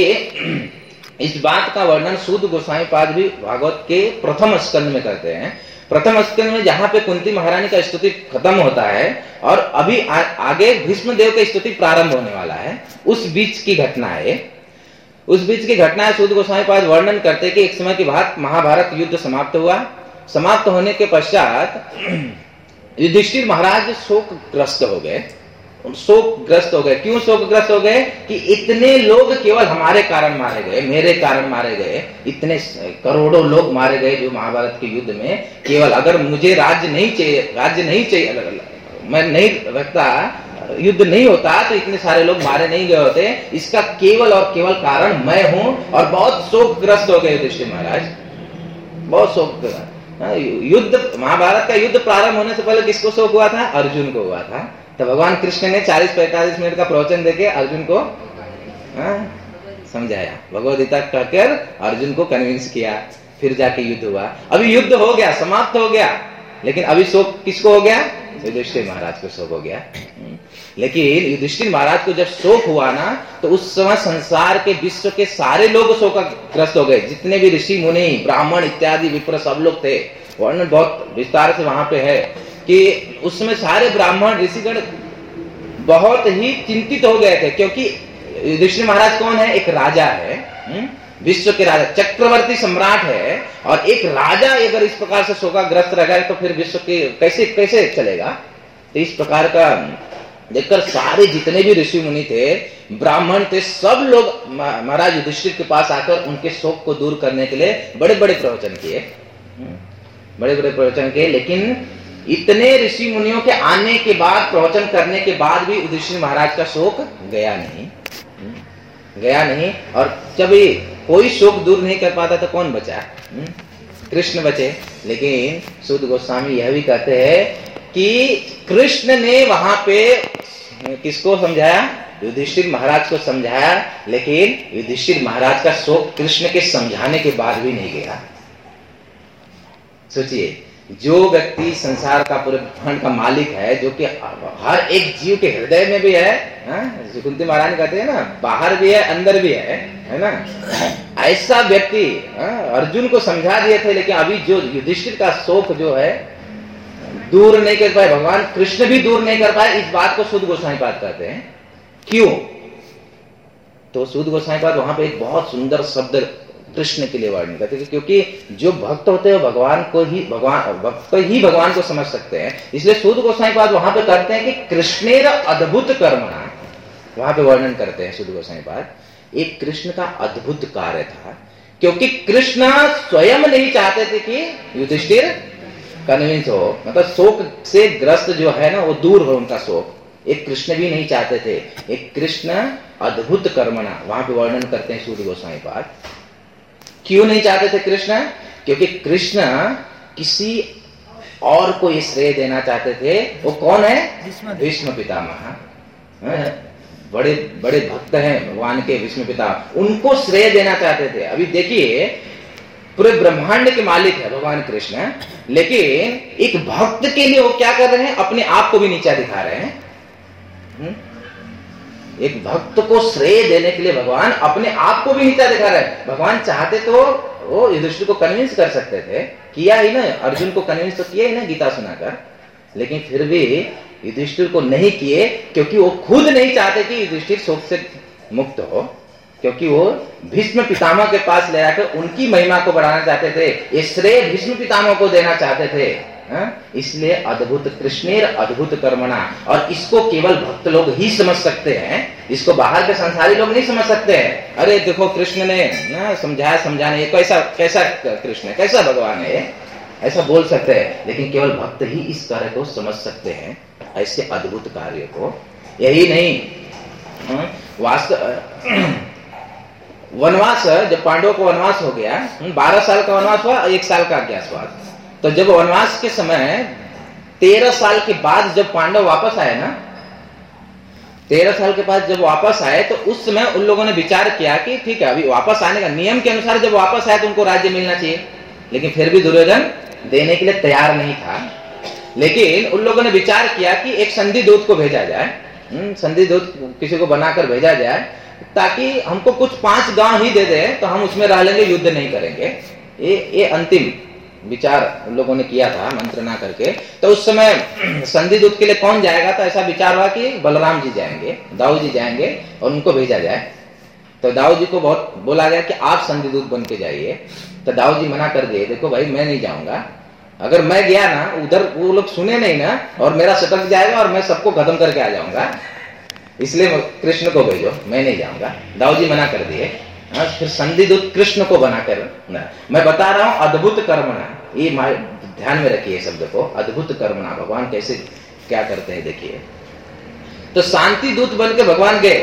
इस बात का वर्णन सूद गोस्वामी पाद भी भागवत के प्रथम स्कंद में करते हैं। प्रथम स्कंद में जहां पे कुंती महारानी का स्तुति खत्म होता है और अभी आ, आगे भीष्म देव का स्तुति प्रारंभ होने वाला है, उस बीच की घटना है। उस बीच की घटना सूद गोस्वामी पाद वर्णन करते कि एक समय की बात, महाभारत युद्ध समाप्त हुआ। समाप्त होने के पश्चात युधिष्ठिर महाराज शोकग्रस्त हो गए। शोकग्रस्त हो गए क्यों शोकग्रस्त हो गए कि इतने लोग केवल हमारे कारण मारे गए, मेरे कारण मारे गए, इतने करोड़ों लोग मारे गए जो महाभारत के युद्ध में, केवल अगर मुझे राज्य नहीं चाहिए, राज्य नहीं चाहिए, मैं नहीं रखता, युद्ध नहीं होता तो इतने सारे लोग मारे नहीं गए होते। इसका केवल और केवल कारण मैं हूं। और बहुत शोकग्रस्त हो गए युधिष्ठिर महाराज, बहुत शोक। युद्ध, महाभारत का युद्ध प्रारंभ होने से पहले किसको शोक हुआ था? अर्जुन को हुआ था। तो भगवान कृष्ण ने चालीस पैंतालीस मिनट का प्रवचन देके अर्जुन को समझाया, भगवद गीता कहकर अर्जुन को कन्विंस किया, फिर जाके युद्ध हुआ। अभी युद्ध हो गया, समाप्त हो गया, लेकिन अभी शोक किसको हो गया? युधिष्ठिर महाराज को शोक हो गया। लेकिन युधिष्ठिर महाराज को जब शोक हुआ ना, तो उस समय संसार के विश्व के सारे लोग शोकग्रस्त हो गए। जितने भी ऋषि मुनि ब्राह्मण इत्यादि विप्र सब लोग थे। वर्णन बहुत विस्तार से वहां पे है कि उसमें सारे ब्राह्मण ऋषिगण बहुत ही चिंतित हो गए थे, क्योंकि युधिष्ठिर महाराज कौन है? एक राजा है, हुँ? विश्व के राजा, चक्रवर्ती सम्राट है। और एक राजा अगर इस प्रकार से शोकाग्रस्त रह गए तो फिर विश्व के कैसे कैसे चलेगा? तो इस प्रकार का देखकर सारे जितने भी ऋषि मुनि थे, ब्राह्मण थे, सब लोग महाराज युधिष्ठिर के पास आकर उनके शोक को दूर करने के लिए बड़े बड़े प्रवचन किए, बड़े बड़े प्रवचन किए। लेकिन इतने ऋषि मुनियों के आने के बाद, प्रवचन करने के बाद भी युधिष्ठिर महाराज का शोक गया नहीं, गया नहीं। और जब कोई शोक दूर नहीं कर पाता तो कौन बचा? कृष्ण बचे। लेकिन सूद गोस्वामी यह भी कहते हैं कि कृष्ण ने वहां पे किसको समझाया? युधिष्ठिर महाराज को समझाया। लेकिन युधिष्ठिर महाराज का शोक कृष्ण के समझाने के बाद भी नहीं गया। सोचिए, जो व्यक्ति संसार का पूरे ब्रह्मांड का मालिक है, जो कि हर एक जीव के हृदय में भी है, कुंती महारानी कहते हैं ना, बाहर भी है अंदर भी है, है ना, ऐसा व्यक्ति अर्जुन को समझा दिए थे, लेकिन अभी जो युधिष्ठिर का शोक जो है दूर नहीं कर पाए, भगवान कृष्ण भी दूर नहीं कर पाए। इस बात को सूत गोस्वामी पाद कहते हैं। क्यों? तो सूत गोस्वामी पाद वहां पे एक बहुत सुंदर शब्द कृष्ण के लिए वर्णन करते हैं, क्योंकि जो भक्त होते हैं भगवान को ही भगवान भक्त ही भगवान को समझ सकते हैं। इसलिए सूत गोस्वामी पाद वहां पे करते हैं कि कृष्णेर अद्भुत कर्मणा, वहां पे वर्णन करते हैं सूत गोस्वामी पाद। एक कृष्ण का अद्भुत कार्य था, क्योंकि कृष्ण स्वयं नहीं चाहते थे कि युधिष्ठिर कन्विंस हो, मतलब शोक से ग्रस्त जो है ना वो दूर हो उनका शोक, एक कृष्ण भी नहीं चाहते थे। एक कृष्ण अद्भुत कर्मणा वहां पे वर्णन करते हैं सूत गोस्वामी पाद। क्यों नहीं चाहते थे कृष्ण? क्योंकि कृष्ण किसी और को ये श्रेय देना चाहते थे। वो कौन है? भीष्म पितामह, बड़े बड़े भक्त हैं भगवान के भीष्म पितामह, उनको श्रेय देना चाहते थे। अभी देखिए पूरे ब्रह्मांड के मालिक है भगवान कृष्ण, लेकिन एक भक्त के लिए वो क्या कर रहे हैं? अपने आप को भी नीचा दिखा रहे हैं। हुँ? एक भक्त को श्रेय देने के लिए भगवान अपने आप को भी नीचा दिखा रहे हैं। भगवान चाहते तो वो युधिष्ठिर को कन्विंस कर सकते थे, किया ही ना, अर्जुन को कन्विंस तो किया ही ना गीता सुनाकर, लेकिन फिर भी युधिष्ठिर को नहीं किए, क्योंकि वो खुद नहीं चाहते कि युधिष्ठिर शोक से मुक्त हो, क्योंकि वो भीष्म पितामह के पास ले जाकर उनकी महिमा को बढ़ाना चाहते थे, ये श्रेय भीष्म पितामह को देना चाहते थे। हा? इसलिए अद्भुत कृष्णेर अद्भुत कर्मणा, और इसको केवल भक्त लोग ही समझ सकते हैं, इसको बाहर के संसारी लोग नहीं समझ सकते हैं। अरे देखो कृष्ण ने ना समझाया समझाने, ये कैसा कैसा कृष्ण है, कैसा भगवान है, ऐसा बोल सकते हैं, लेकिन केवल भक्त ही इस कार्य को समझ सकते हैं, ऐसे अद्भुत कार्य को। यही नहीं, वास्तव वनवास, जब पांडवों को वनवास हो गया, बारह साल का वनवास हुआ, एक साल का अज्ञातवास, तो जब वनवास के समय तेरह साल के बाद जब पांडव वापस आए ना, तेरह साल के बाद जब वापस आए, तो उस समय उन लोगों ने विचार किया कि ठीक है, अभी वापस आने का नियम के अनुसार जब वापस आए तो उनको राज्य मिलना चाहिए, लेकिन फिर भी दुर्योधन देने के लिए तैयार नहीं था। लेकिन उन लोगों ने विचार किया कि एक संधि दूत को भेजा जाए, संधि दूत किसी को बनाकर भेजा जाए, ताकि हमको कुछ पांच गांव ही दे दे तो हम उसमें रह लेंगे, युद्ध नहीं करेंगे। ये ये अंतिम विचार उन लोगों ने किया था मंत्रणा करके। तो उस समय संधि दूत के लिए कौन जाएगा? तो ऐसा विचार हुआ कि बलराम जी जाएंगे, दाऊ जी जाएंगे और उनको भेजा जाए। तो दाऊ जी को बहुत बोला गया कि आप संधि दूत बन के जाइए। तो दाऊ जी मना कर दिए, देखो भाई मैं नहीं जाऊंगा, अगर मैं गया ना उधर वो लोग सुने नहीं ना, और मेरा सटक जाएगा और मैं सबको खत्म करके आ जाऊंगा, इसलिए कृष्ण को भेजो, मैं नहीं जाऊंगा। दाऊ जी मना कर दिए। हाँ, फिर संधि दूत कृष्ण को बनाकर ना, मैं बता रहा हूं अद्भुत कर्मणा, ये ध्यान में रखिए शब्द को, अद्भुत कर्मणा, भगवान कैसे क्या करते हैं देखिए। तो शांति दूत बन के भगवान गए,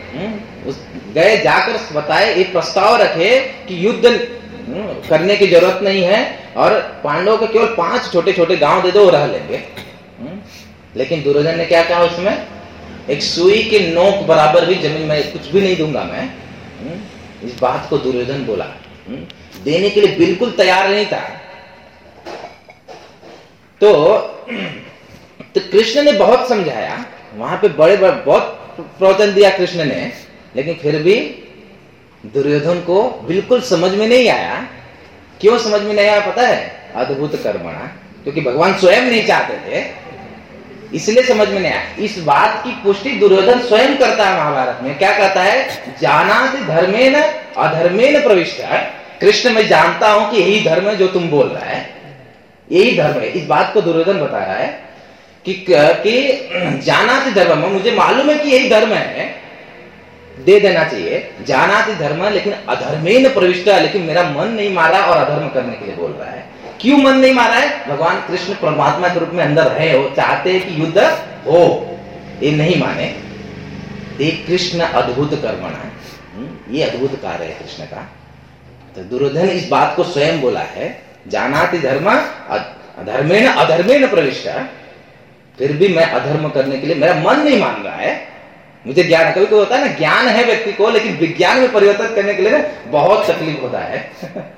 गए जाकर बताए, एक प्रस्ताव रखे कि युद्ध करने की जरूरत नहीं है, और पांडवों को केवल पांच छोटे छोटे गांव दे दो, वो रह लेंगे। लेकिन दुर्योधन ने क्या कहा उसमें? एक सुई के नोक बराबर भी जमीन में कुछ भी नहीं दूंगा मैं। इस बात को दुर्योधन बोला, देने के लिए बिल्कुल तैयार नहीं था। तो, तो कृष्ण ने बहुत समझाया, वहां पे बड़े बड़े बहुत प्रवचन दिया कृष्ण ने, लेकिन फिर भी दुर्योधन को बिल्कुल समझ में नहीं आया। क्यों समझ में नहीं आया पता है? अद्भुत कर्मणा, क्योंकि भगवान स्वयं नहीं चाहते थे, इसलिए समझ में नहीं आया। इस बात की पुष्टि दुर्योधन स्वयं करता है महाभारत में। क्या कहता है? जानाति धर्मेन अधर्मेन प्रविष्ट। कृष्ण मैं जानता हूं कि यही धर्म है जो तुम बोल रहा है, यही धर्म है। इस बात को दुर्योधन बता रहा है कि, कि जानाति धर्म, मुझे मालूम है कि यही धर्म है, दे देना चाहिए। जानाति धर्म, लेकिन अधर्मेन प्रविष्ट, लेकिन मेरा मन नहीं मारा और अधर्म करने के लिए बोल रहा है। क्यों मन नहीं मारा है? भगवान कृष्ण परमात्मा के रूप में अंदर है, वो चाहते हैं कि युद्ध हो, ये नहीं माने। ये कृष्ण अद्भुत कर्मणा, ये अद्भुत कार्य है कृष्ण का। तो दुर्योधन इस बात को स्वयं बोला है, जानाति धर्म अधर्मेण अधर्मेण प्रविष्ट, फिर भी मैं अधर्म करने के लिए मेरा मन नहीं मान रहा है। मुझे ज्ञान, कभी कभी होता है ना, ज्ञान है व्यक्ति को, लेकिन विज्ञान में परिवर्तन करने के लिए बहुत तकलीफ होता है।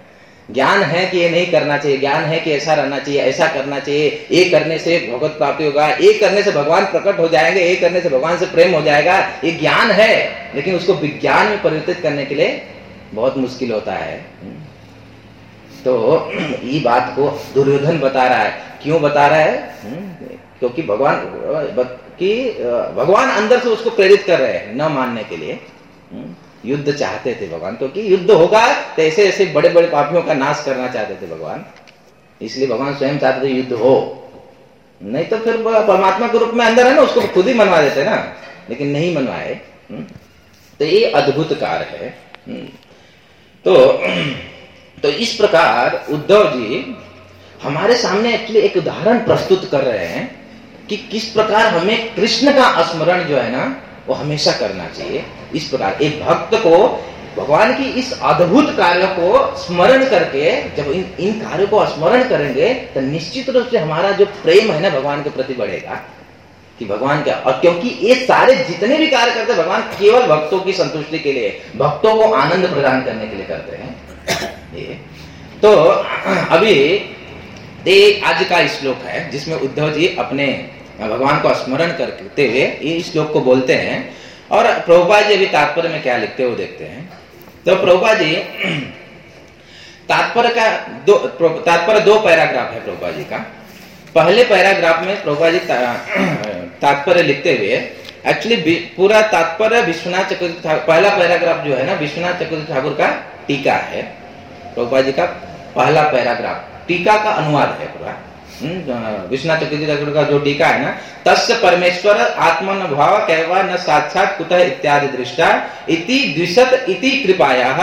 ज्ञान है कि ये नहीं करना चाहिए, ज्ञान है कि ऐसा रहना चाहिए, ऐसा करना चाहिए, ये करने से भगवत प्राप्ति होगा, ये करने से भगवान प्रकट हो जाएंगे, ये करने से भगवान से प्रेम हो जाएगा, ये ज्ञान है। लेकिन उसको विज्ञान में परिवर्तित करने के लिए बहुत मुश्किल होता है। तो ये बात को दुर्योधन बता रहा है। क्यों बता रहा है? क्योंकि भगवान कि भगवान अंदर से उसको प्रेरित कर रहे हैं न मानने के लिए। युद्ध चाहते थे भगवान, क्योंकि युद्ध होगा तो ऐसे ऐसे बड़े बड़े पापियों का नाश करना चाहते थे भगवान। इसलिए भगवान स्वयं चाहते थे युद्ध हो, नहीं तो फिर परमात्मा के रूप में अंदर है ना, उसको खुद ही मनवा देते ना, लेकिन नहीं मनवाए। तो ये अद्भुत कार्य है। तो तो इस प्रकार उद्धव जी हमारे सामने एक्चुअली एक उदाहरण प्रस्तुत कर रहे हैं कि किस प्रकार हमें कृष्ण का स्मरण जो है ना वो हमेशा करना चाहिए। इस प्रकार एक भक्त को भगवान की इस अद्भुत कार्य को स्मरण करके जब इन इन कार्यों को स्मरण करेंगे तो निश्चित रूप से हमारा जो प्रेम है ना भगवान के प्रति बढ़ेगा कि भगवान क्या। और क्योंकि ये सारे जितने भी कार्य करते हैं भगवान केवल भक्तों की संतुष्टि के लिए, भक्तों को आनंद प्रदान करने के लिए करते हैं। ये तो अभी ये आज का श्लोक है जिसमें उद्धव जी अपने भगवान को स्मरण करते हुए ये श्लोक को बोलते हैं। और प्रभुपाद जी अभी तात्पर्य में क्या लिखते हैं वो देखते हैं। तो प्रभुपाद जी तात्पर्य का दो तात्पर्य दो पैराग्राफ है प्रभुपाद जी का। पहले पैराग्राफ में प्रभुपाद जी तात्पर्य लिखते हुए एक्चुअली पूरा तात्पर्य विश्वनाथ चक्रवर्ती ठाकुर, पहला पैराग्राफ जो है ना विश्वनाथ चक्रवर्ती ठाकुर का टीका है। प्रभुपाद जी का पहला पैराग्राफ टीका का अनुवाद है पूरा। विश्वनाथ चक्रवर्ती ठाकुर का जो टीका है ना, तस्य परमेश्वर आत्मन भाव कहवा न साक्षात कुतः इत्यादि दृष्टा इति द्विशत इति कृपायाः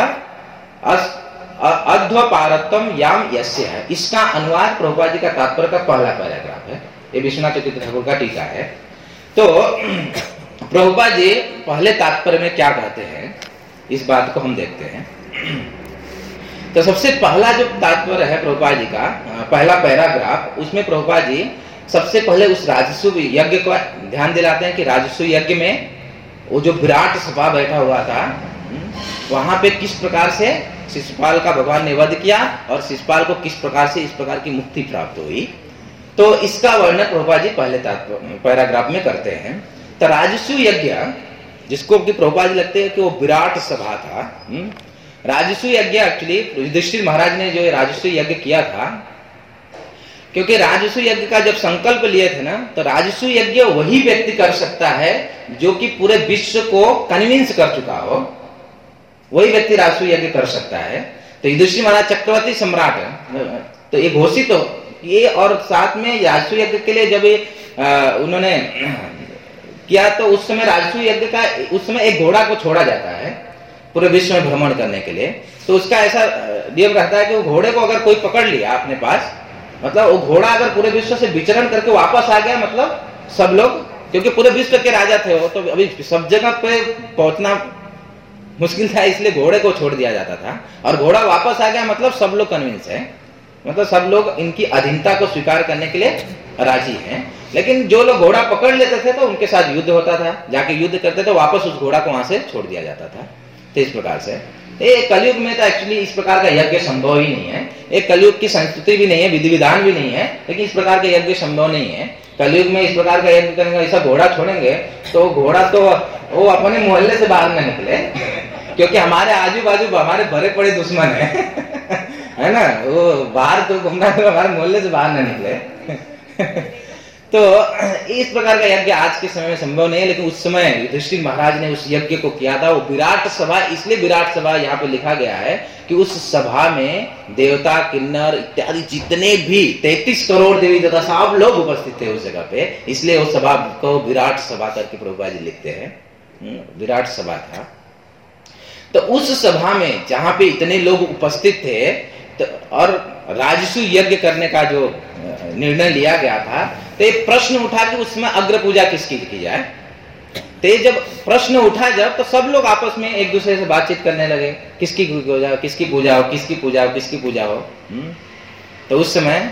अध्वपारत्वम याम यस्य है। इसका अनुवाद प्रभुपाद जी का तात्पर्य का पहला पैराग्राफ है। ये विश्वनाथ चक्रवर्ती ठाकुर का टीका है। तो प्रभुपाद जी पहले तात्पर्य में क्या कहते हैं इस बात को हम देखते हैं। तो सबसे पहला जो तात्पर्य है प्रभुपाद जी का पहला पैराग्राफ, उसमें प्रभुपाद जी सबसे पहले उस राजस्व यज्ञ को ध्यान दिलाते हैं कि राजस्व यज्ञ में वो जो विराट सभा बैठा हुआ था वहां पे किस प्रकार से शिशुपाल का भगवान ने वध किया और शिशुपाल को किस प्रकार से इस प्रकार की मुक्ति प्राप्त हुई। तो इसका वर्णन प्रभुपाद जी पहले पैराग्राफ में करते हैं। तो राजस्व यज्ञ जिसको कि प्रभुपाद जी लगते हैं कि वो विराट सभा था। राजस्व यज्ञ एक्चुअली युधिष्ठिर महाराज ने जो राजस्व यज्ञ किया था, क्योंकि राजस्व यज्ञ का जब संकल्प लिए थे ना तो राजस्व यज्ञ वही व्यक्ति कर सकता है जो कि पूरे विश्व को कन्विंस कर चुका हो, वही व्यक्ति राजस्व यज्ञ कर सकता है। तो युधिष्ठिर महाराज चक्रवर्ती सम्राट तो ये घोषित हो ये, और साथ में राजस्व यज्ञ के लिए जब उन्होंने किया तो उस समय राजस्व यज्ञ का उस समय एक घोड़ा को छोड़ा जाता है पूरे विश्व में भ्रमण करने के लिए। तो उसका ऐसा नियम रहता है कि वो घोड़े को अगर कोई पकड़ लिया अपने पास, मतलब वो घोड़ा अगर पूरे विश्व से विचरण करके वापस आ गया, मतलब सब लोग, क्योंकि पूरे विश्व के राजा थे वो, तो अभी सब जगह पे पहुंचना मुश्किल था, इसलिए घोड़े को छोड़ दिया जाता था। और घोड़ा वापस आ गया मतलब सब लोग कन्विंस है, मतलब सब लोग इनकी अधीनता को स्वीकार करने के लिए राजी हैं। लेकिन जो लोग घोड़ा पकड़ लेते थे तो उनके साथ युद्ध होता था, जाके युद्ध करते थे, वापस उस घोड़ा को वहां से छोड़ दिया जाता था। तो इस प्रकार से ये कलयुग में तो एक्चुअली इस प्रकार का यज्ञ संभव ही नहीं है। एक कलयुग की संस्कृति भी नहीं है, विधि विधान भी नहीं है, लेकिन इस प्रकार के यज्ञ संभव नहीं है। कलयुग में इस प्रकार का यज्ञ करेंगे, ऐसा घोड़ा छोड़ेंगे तो घोड़ा तो वो अपने मोहल्ले से बाहर न निकले, क्योंकि हमारे आजू बाजू हमारे भरे पड़े दुश्मन है है ना, वो बाहर तो घूमना तो हमारे मोहल्ले से बाहर न निकले। तो इस प्रकार का यज्ञ आज के समय में संभव नहीं है, लेकिन उस समय युधिष्ठिर महाराज ने उस यज्ञ को किया था। वो विराट सभा, इसलिए विराट सभा यहाँ पे लिखा गया है कि उस सभा में देवता, किन्नर इत्यादि जितने भी तैतीस करोड़ देवी देवता सब लोग उपस्थित थे उस जगह पे, इसलिए उस सभा को विराट सभा करके प्रभुपाद जी लिखते हैं। विराट सभा था। तो उस सभा में जहां पे इतने लोग उपस्थित थे तो और राजस्व यज्ञ करने का जो निर्णय लिया गया था, तो एक प्रश्न उठा कि उसमें अग्र पूजा किसकी की जाए। तो जब प्रश्न उठा जब तो सब लोग आपस में एक दूसरे से बातचीत करने लगे, किसकी पूजा किसकी पूजा हो किसकी पूजा हो किसकी पूजा हो। तो उस समय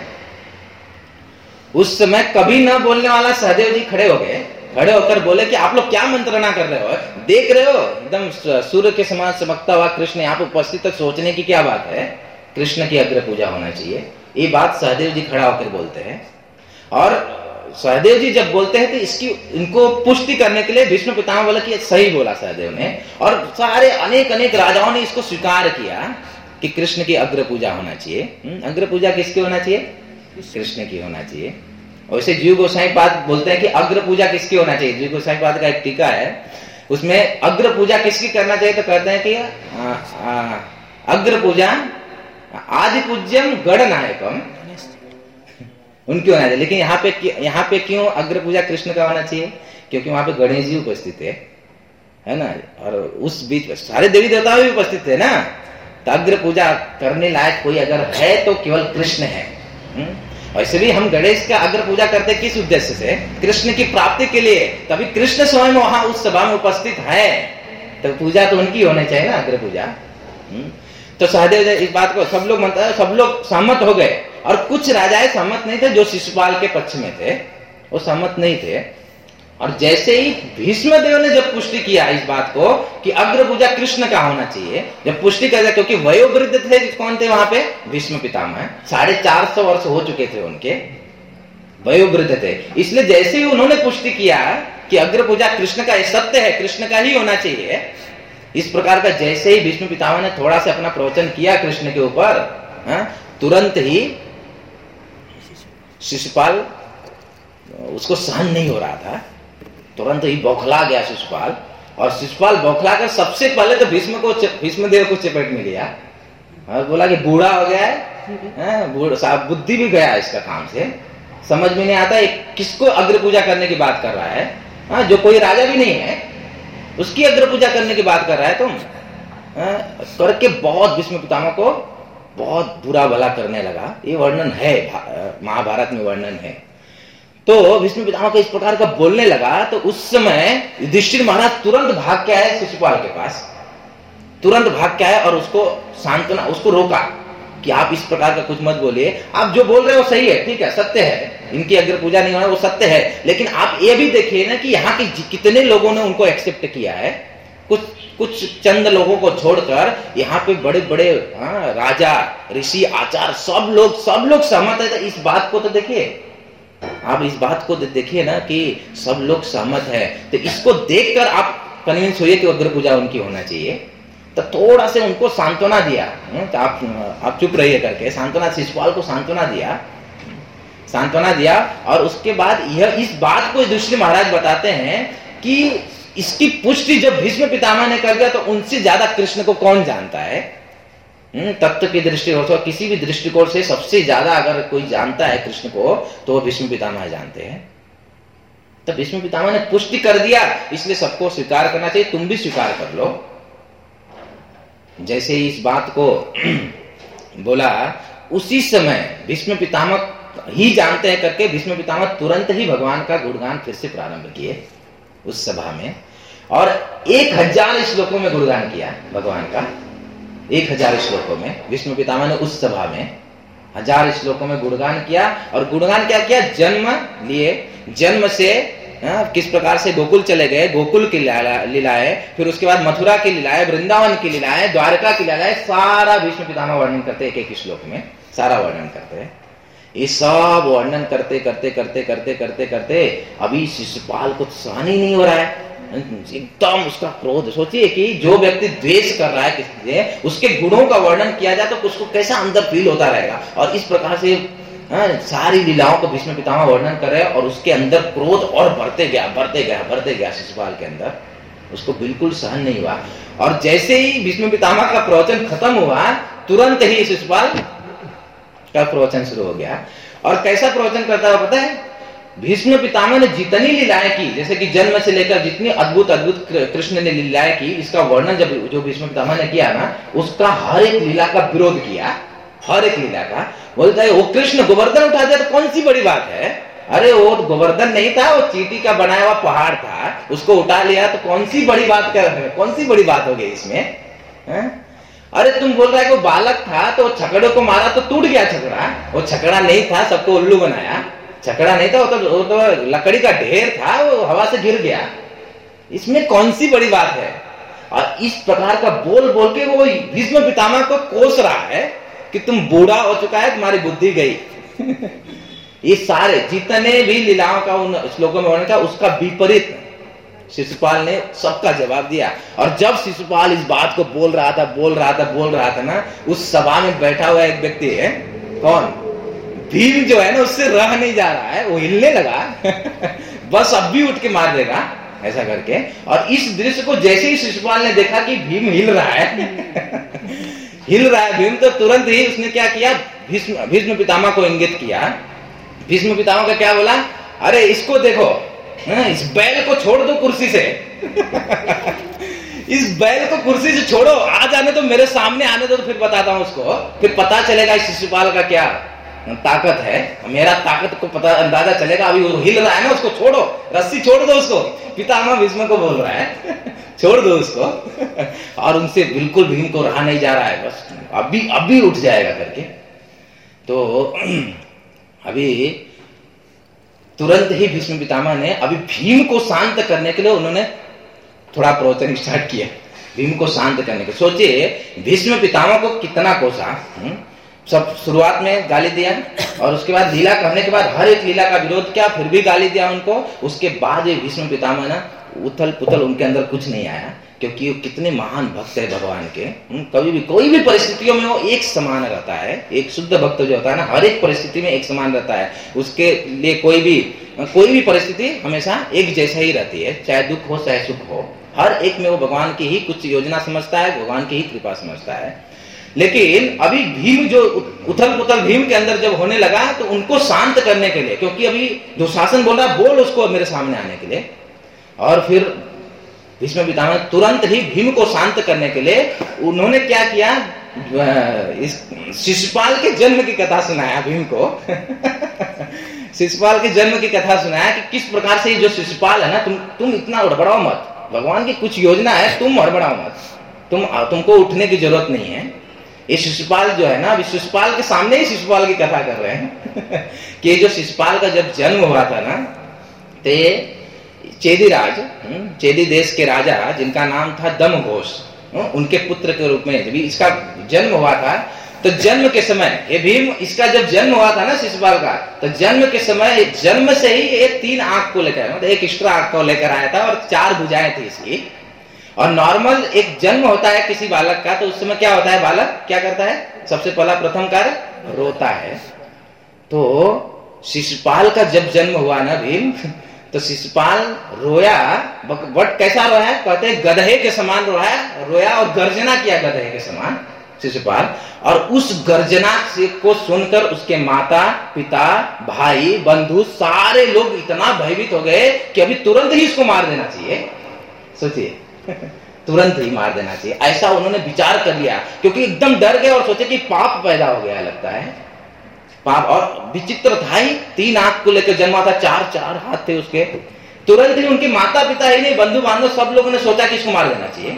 उस समय कभी न बोलने वाला सहदेव जी खड़े हो गए, खड़े होकर बोले कि आप लोग क्या मंत्रणा कर रहे हो, देख रहे हो एकदम सूर्य के समान चमकता हुआ कृष्ण यहाँ पे उपस्थित, तो सोचने की क्या बात है। कृष्ण की अग्र पूजा होना चाहिए। ये बात सहदेव जी खड़ा होकर बोलते हैं, और सहदेव जी जब बोलते हैं तो इसकी इनको पुष्टि करने के लिए भीष्म पितामह बोला कि सही बोला सहदेव ने, और सारे अनेक अनेक राजाओं ने इसको स्वीकार किया कि कृष्ण की अग्र पूजा होना चाहिए। अग्र पूजा किसकी होना चाहिए? कृष्ण की होना चाहिए। वैसे जीव गोसाई पाद बोलते हैं कि अग्र पूजा किसकी होना चाहिए। जीव गोसाई पाद का एक टीका है, उसमें अग्र पूजा किसकी करना चाहिए तो कहते हैं कि आ, आ, अग्र पूजा आदि पूज्यम गणनायकम उनकी होना चाहिए। लेकिन यहाँ पे यहाँ पे क्यों अग्र पूजा कृष्ण का होना चाहिए? क्योंकि वहां पे गणेश जी उपस्थित है, है ना, और उस बीच सारे देवी देवता भी उपस्थित है ना, तो अग्र पूजा करने लायक कोई अगर है तो केवल कृष्ण है। वैसे भी हम गणेश का अग्र पूजा करते किस उद्देश्य से? कृष्ण की प्राप्ति के लिए। तभी कृष्ण स्वयं वहां उस सभा में उपस्थित है, तो पूजा तो उनकी होनी चाहिए ना, अग्र पूजा। तो सहदेव इस बात को सब लोग मानते हैं, सब लोग सहमत हो गए, और कुछ राजाएं सहमत नहीं थे जो शिशुपाल के पक्ष में थे, वो सहमत नहीं थे। और जैसे ही भीष्म देव ने जब पुष्टि किया इस बात को कि अग्र पूजा कृष्ण का होना चाहिए, जब पुष्टि कर दिया, क्योंकि वयोवृद्ध थे, कौन थे वहां पे? भीष्म पितामह, साढ़े चार सौ वर्ष हो चुके थे उनके, वयोवृद्ध थे। इसलिए जैसे ही उन्होंने पुष्टि किया कि अग्र पूजा कृष्ण का सत्य है, कृष्ण का ही होना चाहिए, इस प्रकार का जैसे ही भीष्म पितामह ने थोड़ा सा अपना प्रवचन किया कृष्ण के ऊपर, तुरंत ही शिशुपाल, उसको सहन नहीं हो रहा था, तुरंत ही बौखला गया शिशुपाल, और शिशुपाल बौखला कर सबसे पहले तो भीष्म को भीष्म देव को चपेट में लिया और बोला कि बूढ़ा हो गया है, बूढ़ा बुद्धि भी गया इसका काम से, समझ में नहीं आता एक किसको अग्र पूजा करने की बात कर रहा है, हाँ, जो कोई राजा भी नहीं है उसकी अग्र पूजा करने की बात कर रहा है तुम, हाँ, करके बहुत भीष्म पितामह को बहुत बुरा भला करने लगा। ये वर्णन है, महाभारत में वर्णन है। तो भीष्म पितामह को इस प्रकार का बोलने लगा, तो उस समय युधिष्ठिर महाराज तुरंत भाग के आए शिशुपाल के पास, तुरंत भाग के आए और उसको सांत्वना, उसको रोका कि आप इस प्रकार का कुछ मत बोलिए, आप जो बोल रहे हो सही है, ठीक है, सत्य है, इनकी अग्र पूजा नहीं होना वो सत्य है, लेकिन आप ये भी देखिए ना कि यहाँ के कितने लोगों ने उनको एक्सेप्ट किया है, कुछ कुछ चंद लोगों को छोड़कर यहाँ पे बड़े बड़े हाँ, राजा, ऋषि, आचार्य, सब लोग सब लोग सहमत है। तो इस बात को तो देखिए, आप इस बात को देखिए ना कि सब लोग सहमत है, तो इसको देखकर आप कन्विंस होइए कि अग्र पूजा उनकी होना चाहिए। तो थोड़ा से उनको सांत्वना दिया, तो आप आप चुप रहिए करके सांत्वना, शिशुपाल को सांत्वना दिया, सांत्वना दिया। और उसके बाद यह इस बात को युधिष्ठिर महाराज बताते हैं कि इसकी पुष्टि जब भीष्म पितामह ने कर दिया तो उनसे ज्यादा कृष्ण को कौन जानता है। तत्व की दृष्टि हो, किसी भी दृष्टिकोण से सबसे ज्यादा अगर कोई जानता है कृष्ण को तो वो भीष्म पितामह जानते हैं। तो भीष्म पितामह ने पुष्टि कर दिया, इसलिए सबको स्वीकार करना चाहिए, तुम भी स्वीकार कर लो। जैसे ही इस बात को बोला, उसी समय भीष्म पितामह ही जानते हैं करके भीष्म पितामह तुरंत ही भगवान का गुणगान फिर से प्रारंभ किए उस सभा में, और एक हजार श्लोकों में गुणगान किया भगवान का। एक हजार श्लोकों में भीष्म पितामह ने उस सभा में हजार श्लोकों में गुणगान किया। और गुणगान क्या किया? जन्म लिए, जन्म से आ, किस प्रकार से गोकुल चले गए, गोकुल की लीलाएं, फिर उसके बाद मथुरा की लीलाएं, वृंदावन की लीलाएं, द्वारका की लीलाएं, सारा भीष्म पितामह वर्णन करते एक एक श्लोक में, सारा वर्णन करते हैं। ये सब वर्णन करते करते करते करते करते करते अभी शिशुपाल को सहन ही नहीं हो रहा है, एकदम उसका क्रोध। सोचिए कि जो व्यक्ति द्वेष कर रहा है किसी से, उसके गुणों का वर्णन किया जाए तो उसको कैसा अंदर फील होता रहेगा। और इस प्रकार से हाँ, सारी लीलाओं को भीष्म पितामह वर्णन कर रहे हैं, और उसके अंदर क्रोध और बढ़ते गया बढ़ते गया बढ़ते गया शिशुपाल के अंदर, उसको बिल्कुल सहन नहीं हुआ। और जैसे ही भीष्म पितामह का प्रवचन खत्म हुआ, तुरंत ही शिशुपाल का प्रवचन शुरू हो गया। और कैसा प्रवचन करता हुआ पता है? भीष्म पितामह ने जितनी लीलाएं की, जैसे कि जन्म से लेकर जितनी अद्भुत अद्भुत कृष्ण ने लीलाएं की, इसका वर्णन जब जो भीष्म पितामह ने किया ना, उसका हर एक लीला का विरोध किया, हर एक लीला का। बोलता है वो कृष्ण गोवर्धन उठा दिया तो कौन सी बड़ी बात है, अरे वो गोवर्धन नहीं था, वो चींटी का बनाया हुआ पहाड़ था, उसको उठा लिया तो कौन सी बड़ी बात कर, कौन सी बड़ी बात हो गई इसमें है? अरे तुम बोल रहा है कि वो बालक था तो छकड़े को मारा तो टूट गया छकड़ा, वो छकड़ा नहीं था, सबको उल्लू बनाया, छकड़ा नहीं था, वो तो, वो तो लकड़ी का ढेर था, वो हवा से गिर गया, इसमें कौन सी बड़ी बात है। और इस प्रकार का बोल बोल के वो भीष्म पितामह को कोस रहा है कि तुम बूढ़ा हो चुका है, तुम्हारी बुद्धि गई। ये सारे जितने भी लीलाओं का उन श्लोकों में वर्णन था उसका विपरीत शिशुपाल ने सबका जवाब दिया। और जब शिशुपाल इस बात को बोल रहा था बोल रहा था बोल रहा था ना, उस सभा में बैठा हुआ एक व्यक्ति है, कौन, भीम जो है ना, उससे रह नहीं जा रहा है, वो हिलने लगा बस अब भी उठ के मार देगा ऐसा करके। और इस दृश्य को जैसे ही शिशुपाल ने देखा कि भीम हिल रहा है हिल रहा है भीम, तो तुरंत ही उसने क्या किया, भीष्म भीष्म पितामह को इंगित किया। भीष्म पितामह का क्या बोला, अरे इसको देखो, इस बैल को छोड़ दो कुर्सी से इस बैल को कुर्सी से छोड़ो, आ जाने तो मेरे सामने आने दो, तो फिर बताता हूं उसको, फिर पता चलेगा इस शिशुपाल का क्या ताकत है, मेरा ताकत को पता अंदाजा चलेगा। अभी वो हिल रहा है ना, उसको छोड़ो, रस्सी छोड़ दो उसको, पितामह भीष्म को बोल रहा है छोड़ दो उसको और उनसे बिल्कुल भीम को रहा नहीं जा रहा है, बस अभी अभी उठ जाएगा करके। तो अभी तुरंत ही भीष्म पितामह ने अभी भीम को शांत करने के लिए उन्होंने थोड़ा प्रवचन स्टार्ट किया, भीम को शांत करने के। सोचिए भीष्म पितामह को कितना कोसा, सब शुरुआत में गाली दिया और उसके बाद लीला करने के बाद हर एक लीला का विरोध किया, फिर भी गाली दिया उनको। उसके बाद ये भीष्म पितामह ना उथल पुथल उनके अंदर कुछ नहीं आया, क्योंकि वो कितने महान भक्त है भगवान के। कभी भी कोई भी परिस्थितियों में वो एक समान रहता है। एक शुद्ध भक्त जो होता है ना, हर एक परिस्थिति में एक समान रहता है, उसके लिए कोई भी कोई भी परिस्थिति हमेशा एक जैसा ही रहती है, चाहे दुख हो चाहे सुख हो, हर एक में वो भगवान की ही कुछ योजना समझता है, भगवान की ही कृपा समझता है। लेकिन अभी भीम जो उथल पुथल भीम के अंदर जब होने लगा, तो उनको शांत करने के लिए, क्योंकि अभी दुशासन बोल रहा बोल उसको मेरे सामने आने के लिए, और फिर भीष्म पितामह तुरंत ही भीम को शांत करने के लिए उन्होंने क्या किया, इस शिशुपाल के जन्म की कथा सुनाया भीम को शिशुपाल के जन्म की कथा सुनाया कि किस प्रकार से जो शिशुपाल है ना, तुम तुम इतना हड़बड़ाओ मत, भगवान की कुछ योजना है, तुम हड़बड़ाओ मत, तुम तुमको उठने की जरूरत नहीं है। ये शिशुपाल जो है ना, अभी शिशुपाल के सामने ही शिशुपाल की कथा कर रहे हैं कि जो शिशुपाल का जब जन्म हुआ था ना, तो चेदीराज, चेदी देश के राजा जिनका नाम था दमघोष, उनके पुत्र के रूप में जब इसका जन्म हुआ था, तो जन्म के समय ये भीम, इसका जब जन्म हुआ था ना शिशुपाल का, तो जन्म के समय जन्म से ही एक तीन आंख को लेकर, मतलब एक एक्स्ट्रा आंख को लेकर आया था और चार भुजाएं थी इसकी। और नॉर्मल एक जन्म होता है किसी बालक का, तो उस समय क्या होता है, बालक क्या करता है, सबसे पहला प्रथम कार्य रोता है। तो शिशुपाल का जब जन्म हुआ ना भीम, तो शिशुपाल रोया, बट कैसा रोया है, कहते हैं गधे के समान रोया रोया और गर्जना किया गधे के समान शिशुपाल। और उस गर्जना से को सुनकर उसके माता पिता भाई बंधु सारे लोग इतना भयभीत हो गए कि अभी तुरंत ही इसको मार देना चाहिए। सोचिए तुरंत ही मार देना चाहिए, ऐसा उन्होंने विचार कर लिया, क्योंकि एकदम डर गए और सोचे कि पाप पैदा हो गया लगता है, पाप। और विचित्र था ही, तीन आंख को लेकर जन्मा था, चार चार हाथ थे उसके। तुरंत ही उनके माता पिता ही नहीं, बंधु बांधव सब लोगों ने सोचा कि इसको मार देना चाहिए।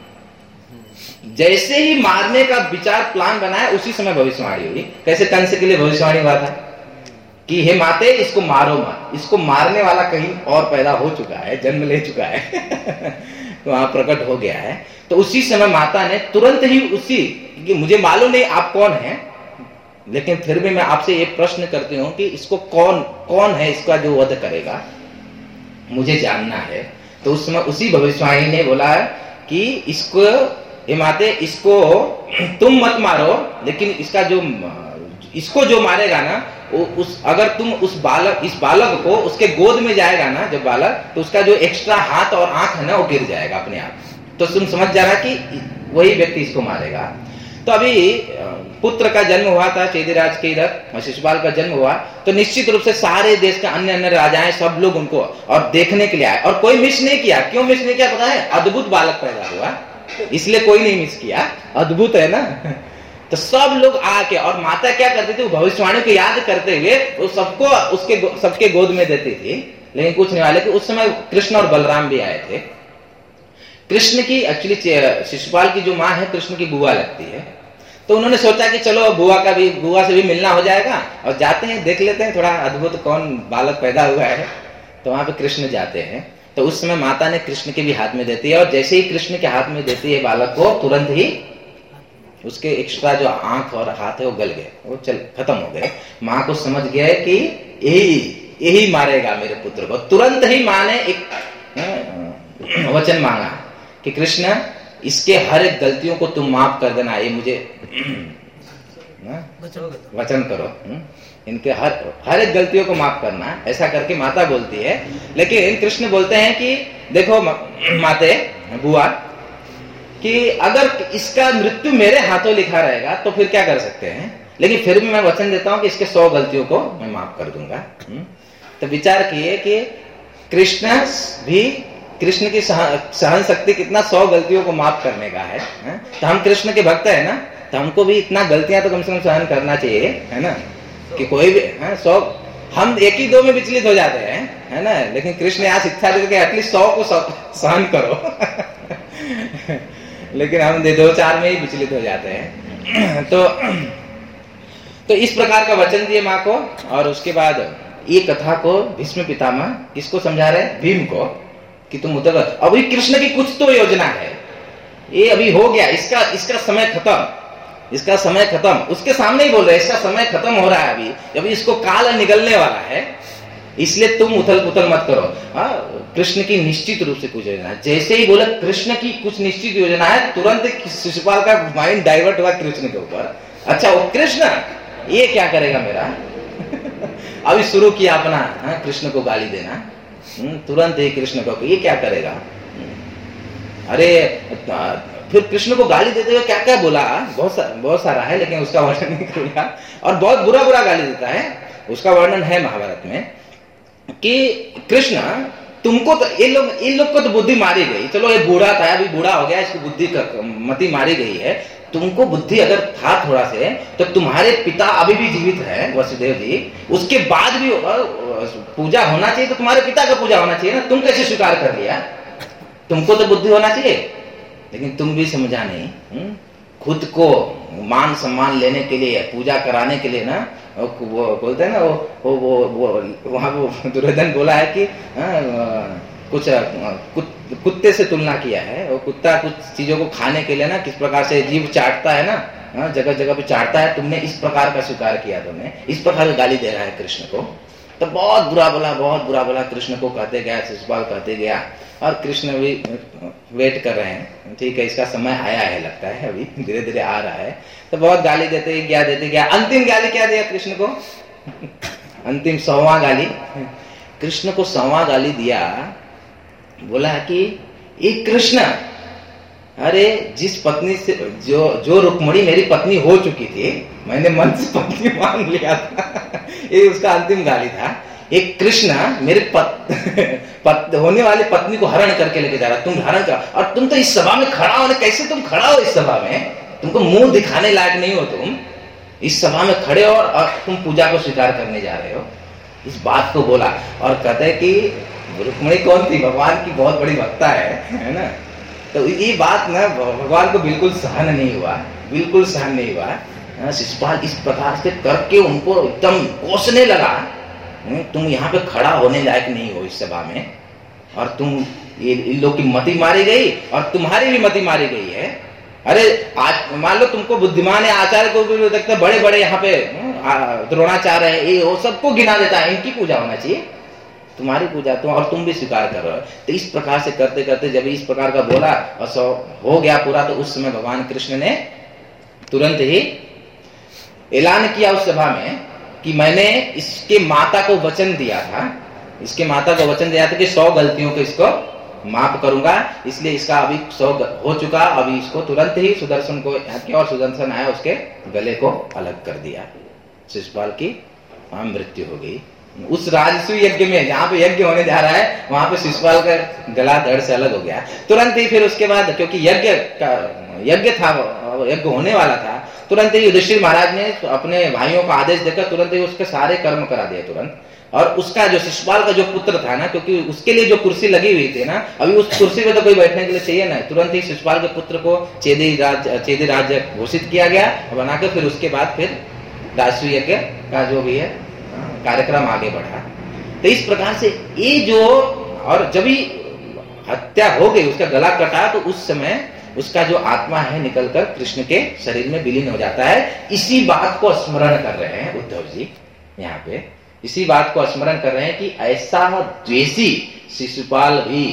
जैसे ही मारने का विचार प्लान बनाया, उसी समय भविष्यवाणी हुई। कैसे, कंस के लिए भविष्यवाणी हुआ था कि हे माते इसको मारो मत, इसको मारने वाला कहीं और पैदा हो चुका है, जन्म ले चुका है तो वहां प्रकट हो गया है। तो उसी समय माता ने तुरंत ही उसी, कि मुझे मालूम नहीं आप कौन हैं, लेकिन फिर भी मैं आपसे ये प्रश्न करती हूं कि इसको कौन कौन है इसका जो वध करेगा, मुझे जानना है। तो उस समय उसी भविष्यवाणी ने बोला कि इसको, ये माते इसको तुम मत मारो, लेकिन इसका जो इसको जो मारेगा ना, उस अगर तुम उस बालक इस बालक को उसके गोद में जाएगा ना जब बालक, तो उसका जो एक्स्ट्रा हाथ और आंख है ना वो गिर जाएगा अपने आप। तो तुम समझ जा रहा कि वही व्यक्ति इसको मारेगा। तो अभी पुत्र का जन्म हुआ था चेदीराज के इधर, शिशुपाल का जन्म हुआ, तो निश्चित रूप से सारे देश के अन्य अन्य राजाएं सब लोग उनको और देखने के लिए आए, और कोई मिस नहीं किया। क्यों मिस नहीं किया पता है? अद्भुत बालक पैदा हुआ, इसलिए कोई नहीं मिस किया, अद्भुत है ना। तो सब लोग आके, और माता क्या करती थी, वो भविष्यवाणी को याद करते हुए वो सबको उसके सबके गोद में देती थी, लेकिन कुछ नहीं वाले कि उस समय कृष्ण और बलराम भी आए थे। कृष्ण की एक्चुअली शिशुपाल की जो माँ है कृष्ण की बुआ लगती है, तो उन्होंने सोचा कि चलो बुआ का भी बुआ से भी मिलना हो जाएगा और जाते हैं देख लेते हैं थोड़ा अद्भुत कौन बालक पैदा हुआ है। तो वहां पे कृष्ण जाते हैं, तो उस समय माता ने कृष्ण के भी हाथ में देती है, और जैसे ही कृष्ण के हाथ में देती है बालक को, तुरंत ही उसके एक्स्ट्रा जो आंख और हाथ है वो गल गए, वो चल खत्म हो गए। माँ को समझ गया कि यही यही मारेगा मेरे पुत्र को। तुरंत ही माँ ने एक वचन मांगा कि कृष्ण इसके हर एक गलतियों को तुम माफ कर देना, ये मुझे वचन करो, इनके हर हर एक गलतियों को माफ करना। ऐसा करके माता बोलती है। लेकिन कृष्ण बोलते हैं कि देखो माते बुआ, कि अगर इसका मृत्यु मेरे हाथों लिखा रहेगा तो फिर क्या कर सकते हैं, लेकिन फिर भी मैं वचन देता हूं कि इसके सौ गलतियों को मैं माफ कर दूंगा। तो विचार किए कि कृष्ण भी, कृष्ण की सहन शक्ति कितना सौ गलतियों को माफ करने का है। तो हम कृष्ण के भक्त है ना, तो हमको भी इतना गलतियां तो कम से कम सहन करना चाहिए, है ना, कि कोई भी है सौ, हम एक ही दो में विचलित हो जाते हैं, है ना, लेकिन कृष्ण यहाँ शिक्षा देते हैं एटलीस्ट सौ को सहन करो लेकिन हम दो चार में ही विचलित हो जाते हैं। तो तो इस प्रकार का वचन दिए माँ को। और उसके बाद ये कथा को भीष्म पितामह किसको समझा रहे, भीम को, कि तुम उतर, अभी कृष्ण की कुछ तो योजना है, ये अभी हो गया, इसका इसका समय खत्म, इसका समय खत्म, उसके सामने ही बोल रहे इसका समय खत्म हो रहा है अभी, अभी इसको काल निकलने वाला है, इसलिए तुम उथल पुथल मत करो। हाँ, कृष्ण की निश्चित रूप से कुछ योजना, जैसे ही बोला कृष्ण की कुछ निश्चित योजना है, तुरंत शिशुपाल का माइंड डाइवर्ट हुआ कृष्ण के ऊपर। अच्छा वो कृष्ण ये क्या करेगा मेरा अभी शुरू किया अपना, हाँ, कृष्ण को गाली देना। तुरंत ही कृष्ण को ये क्या करेगा। अरे फिर कृष्ण को गाली देते हुए क्या क्या बोला, बहुत सा, बहुत सारा है, लेकिन उसका वर्णन नहीं करूंगा। और बहुत बुरा बुरा गाली देता है, उसका वर्णन है महाभारत में, कि कृष्ण तुमको तो, ये लोग इन लोग को तो बुद्धि मारी गई, चलो ये बूढ़ा था, अभी बूढ़ा हो गया, इसको बुद्धि मति मारी गई है, तुमको बुद्धि अगर था थोड़ा से, तो तुम्हारे पिता अभी भी जीवित है वसुदेव जी, उसके बाद भी पूजा होना चाहिए, तो तुम्हारे पिता का पूजा होना चाहिए ना, तुम कैसे स्वीकार कर लिया, तुमको तो बुद्धि होना चाहिए, लेकिन तुम भी समझा नहीं। हुँ? खुद को मान सम्मान लेने के लिए, पूजा कराने के लिए ना, वो बोलते हैं ना, वो वो वो, वो वहां वो दुर्योधन बोला है कि आ, कुछ कुत, कुत्ते से तुलना किया है, वो कुत्ता कुछ चीजों को खाने के लिए ना किस प्रकार से जीभ चाटता है ना, जगह जगह पे चाटता है, तुमने इस प्रकार का स्वीकार किया, तुमने इस प्रकार की गाली दे रहा है कृष्ण को। तो बहुत बुरा बोला, बहुत बुरा बोला कृष्ण को, कहते गया, शिशुपाल कहते गया, और कृष्ण भी वेट कर रहे हैं, ठीक है इसका समय आया है, लगता है अभी धीरे धीरे आ रहा है। तो बहुत गाली देते गया देते गया, अंतिम गाली क्या दिया कृष्ण को अंतिम सौवां गाली, कृष्ण को सौवां गाली दिया, बोला कि ये कृष्ण, अरे जिस पत्नी से, जो जो रुक्मणी मेरी पत्नी हो चुकी थी, मैंने मन से पत्नी मान लिया था ये उसका अंतिम गाली था। एक कृष्ण मेरे पत, पत, होने वाली पत्नी को हरण करके लेके जा रहा, तुम हरण कर, और तुम तो इस सभा में खड़ा हो, कैसे तुम खड़ा हो इस सभा में, तुमको मुंह दिखाने लायक नहीं हो, तुम इस सभा में खड़े हो और तुम पूजा को स्वीकार करने जा रहे हो। इस बात को बोला और कहते कि रुक्मणी कौन थी, भगवान की बहुत बड़ी भक्ता है, है ना। तो ये बात ना भगवान को बिल्कुल सहन नहीं हुआ, बिल्कुल सहन नहीं हुआ। शिशुपाल इस प्रकार से करके उनको एकदम कोसने लगा, तुम यहाँ पे खड़ा होने लायक नहीं हो इस सभा में, और तुम ये इन लोग की मति मारी गई और तुम्हारी भी मति मारी गई है। अरे आज मान लो तुमको बुद्धिमान है, आचार्य को भी देखते बड़े बड़े यहाँ पे द्रोणाचार्य है, ये वो सबको गिना देता है, इनकी पूजा होना चाहिए, तुम्हारी पूजा तुम, और तुम भी स्वीकार कर रहे हो। तो इस प्रकार से करते करते जब इस प्रकार का बोला और सो हो गया पूरा, तो उस समय भगवान कृष्ण ने तुरंत ही ऐलान किया उस सभा में कि मैंने इसके माता को वचन दिया था, इसके माता को वचन दिया था कि सौ गलतियों को इसको माफ करूंगा, इसलिए इसका अभी सौ हो चुका, अभी इसको तुरंत ही सुदर्शन को किया और सुदर्शन आया, उसके गले को अलग कर दिया। शिशुपाल की वहां मृत्यु हो गई। उस राजसूय यज्ञ में जहां पे यज्ञ होने जा रहा है, वहां पे शिशुपाल का गला धड़ से अलग हो गया तुरंत ही। फिर उसके बाद क्योंकि यज्ञ का यज्ञ था, यज्ञ होने वाला था, तुरंत ही युधिष्ठिर महाराज ने अपने भाइयों का आदेश देकर तुरंत ही उसके सारे कर्म करा दिए तुरंत। और उसका जो शिशुपाल का जो पुत्र था ना, क्योंकि उसके लिए जो कुर्सी लगी हुई थी ना, अभी उस कुर्सी पे तो कोई बैठने के लिए चाहिए ना, तुरंत ही शिशुपाल के पुत्र को चेदी राज चेदी राज्य घोषित किया गया बनाकर। फिर उसके बाद फिर राजसूय यज्ञ का जो भी है कार्यक्रम आगे बढ़ा। तो इस प्रकार से ये जो, और जब ही हत्या हो गई, उसका गला कटा, तो उस समय उसका जो आत्मा है निकलकर कृष्ण के शरीर में विलीन हो जाता है। इसी बात को स्मरण कर रहे हैं उद्धव जी यहाँ पे, इसी बात को स्मरण कर रहे हैं कि ऐसा द्वेषी शिशुपाल भी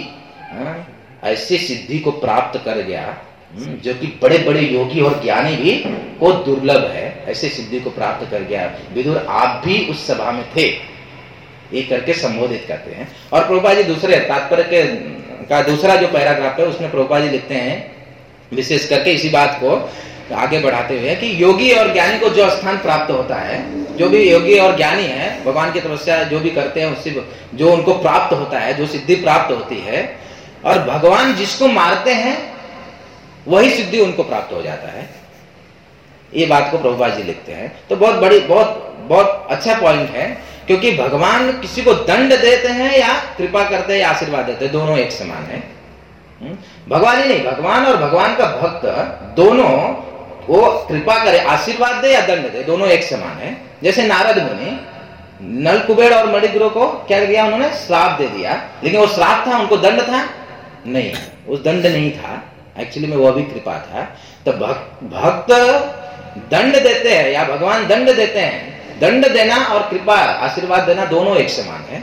ऐसे सिद्धि को प्राप्त कर गया जो कि बड़े बड़े योगी और ज्ञानी भी को दुर्लभ है, ऐसे सिद्धि को प्राप्त कर गया। विदुर आप भी उस सभा में थे, ये करके संबोधित करते हैं। और प्रभुपाद जी दूसरे तात्पर्य के का दूसरा जो पैराग्राफ है उसमें प्रभुपाद जी लिखते हैं विशेष करके इसी बात को आगे बढ़ाते हुए कि योगी और ज्ञानी को जो स्थान प्राप्त होता है, जो भी योगी और ज्ञानी है भगवान की तपस्या जो भी करते हैं उससे जो उनको प्राप्त होता है, जो सिद्धि प्राप्त होती है, और भगवान जिसको मारते हैं वही सिद्धि उनको प्राप्त हो जाता है। ये बात को प्रभुपाद जी लिखते हैं। तो बहुत बड़ी बहुत बहुत अच्छा पॉइंट है, क्योंकि भगवान किसी को दंड देते हैं या कृपा करते हैं या आशीर्वाद देते हैं, दोनों एक समान है। भगवान ही नहीं, भगवान और भगवान का भक्त दोनों वो कृपा करे, आशीर्वाद दे या दंड दे, दोनों एक समान है। जैसे नारद मुनि नल कुबेर और मणिग्रह को क्या किया, उन्होंने श्राप दे दिया, लेकिन वो श्राप था, उनको दंड था नहीं, उस दंड नहीं था, एक्चुअली में वो भी कृपा था। तो भक्त भक्त दंड देते हैं या भगवान दंड देते हैं, दंड देना और कृपा आशीर्वाद देना दोनों एक समान है।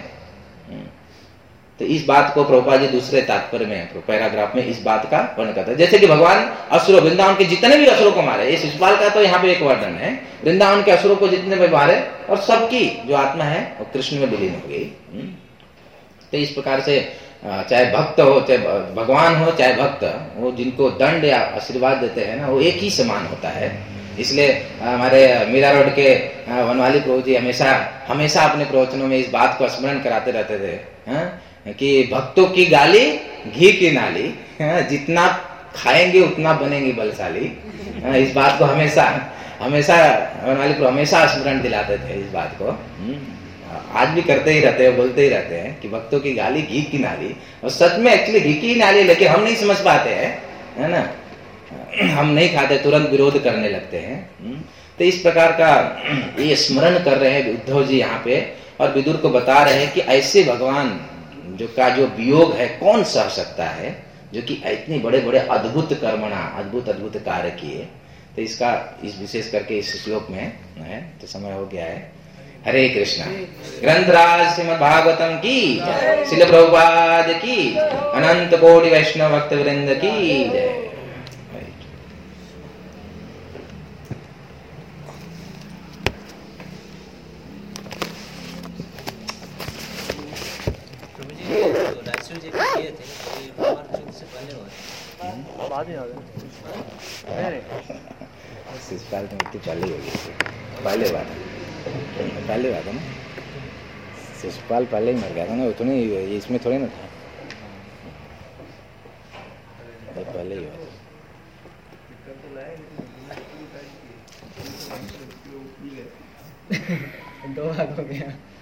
तो इस बात को प्रभुपाद जी दूसरे तात्पर्य में पैराग्राफ में इस बात का वर्णन करते हैं। जैसे कि भगवान असुरों, वृंदावन के जितने भी असुरों को मारे, ये शिशुपाल का तो यहाँ पे एक वर्णन है, वृंदावन के असुरों को जितने भी मारे और सबकी जो आत्मा है वो कृष्ण में विलीन हो गई। तो इस प्रकार से चाहे भक्त हो, चाहे भगवान हो, चाहे भक्त, वो जिनको दंड या आशीर्वाद देते हैं ना, वो एक ही समान होता है। इसलिए हमारे मीरा रोड के वनवाली प्रभु जी हमेशा हमेशा अपने प्रवचनों में इस बात को स्मरण कराते रहते थे हा? कि भक्तों की गाली घी की नाली, हा? जितना खाएंगे उतना बनेंगे बलशाली। इस बात को हमेशा हमेशा वनवाली प्रभु हमेशा स्मरण दिलाते थे इस बात को। आज भी करते ही रहते हैं, बोलते ही रहते हैं कि भक्तों की गाली घी की नाली, और सच में एक्चुअली घी की नाली, लेकिन हम नहीं समझ पाते हैं, है ना, हम नहीं खाते, तुरंत विरोध करने लगते हैं। तो इस प्रकार का ये स्मरण कर रहे हैं उद्धव जी यहाँ पे, और विदुर को बता रहे हैं कि ऐसे भगवान जो का जो वियोग है कौन सह सकता है, जो कि इतने बड़े बड़े अद्भुत कर्मणा, अद्भुत अद्भुत कार्य किए। तो इसका इस विशेष करके इस श्लोक में है। तो समय हो गया है। हरे कृष्णा। ग्रंथराज श्रीमद् भागवतम की जय, श्रील प्रभुपाद की, अनंत कोटि वैष्णव भक्त वृंद की जय। शिशुपाल की मृत्यु पहले होगी, पहले बात पहले बात है ना, शिशुपाल पहले ही मर गया था ना, उतने इसमें थोड़ी ना था, पहले ही हुआ। दो भाग हो गया।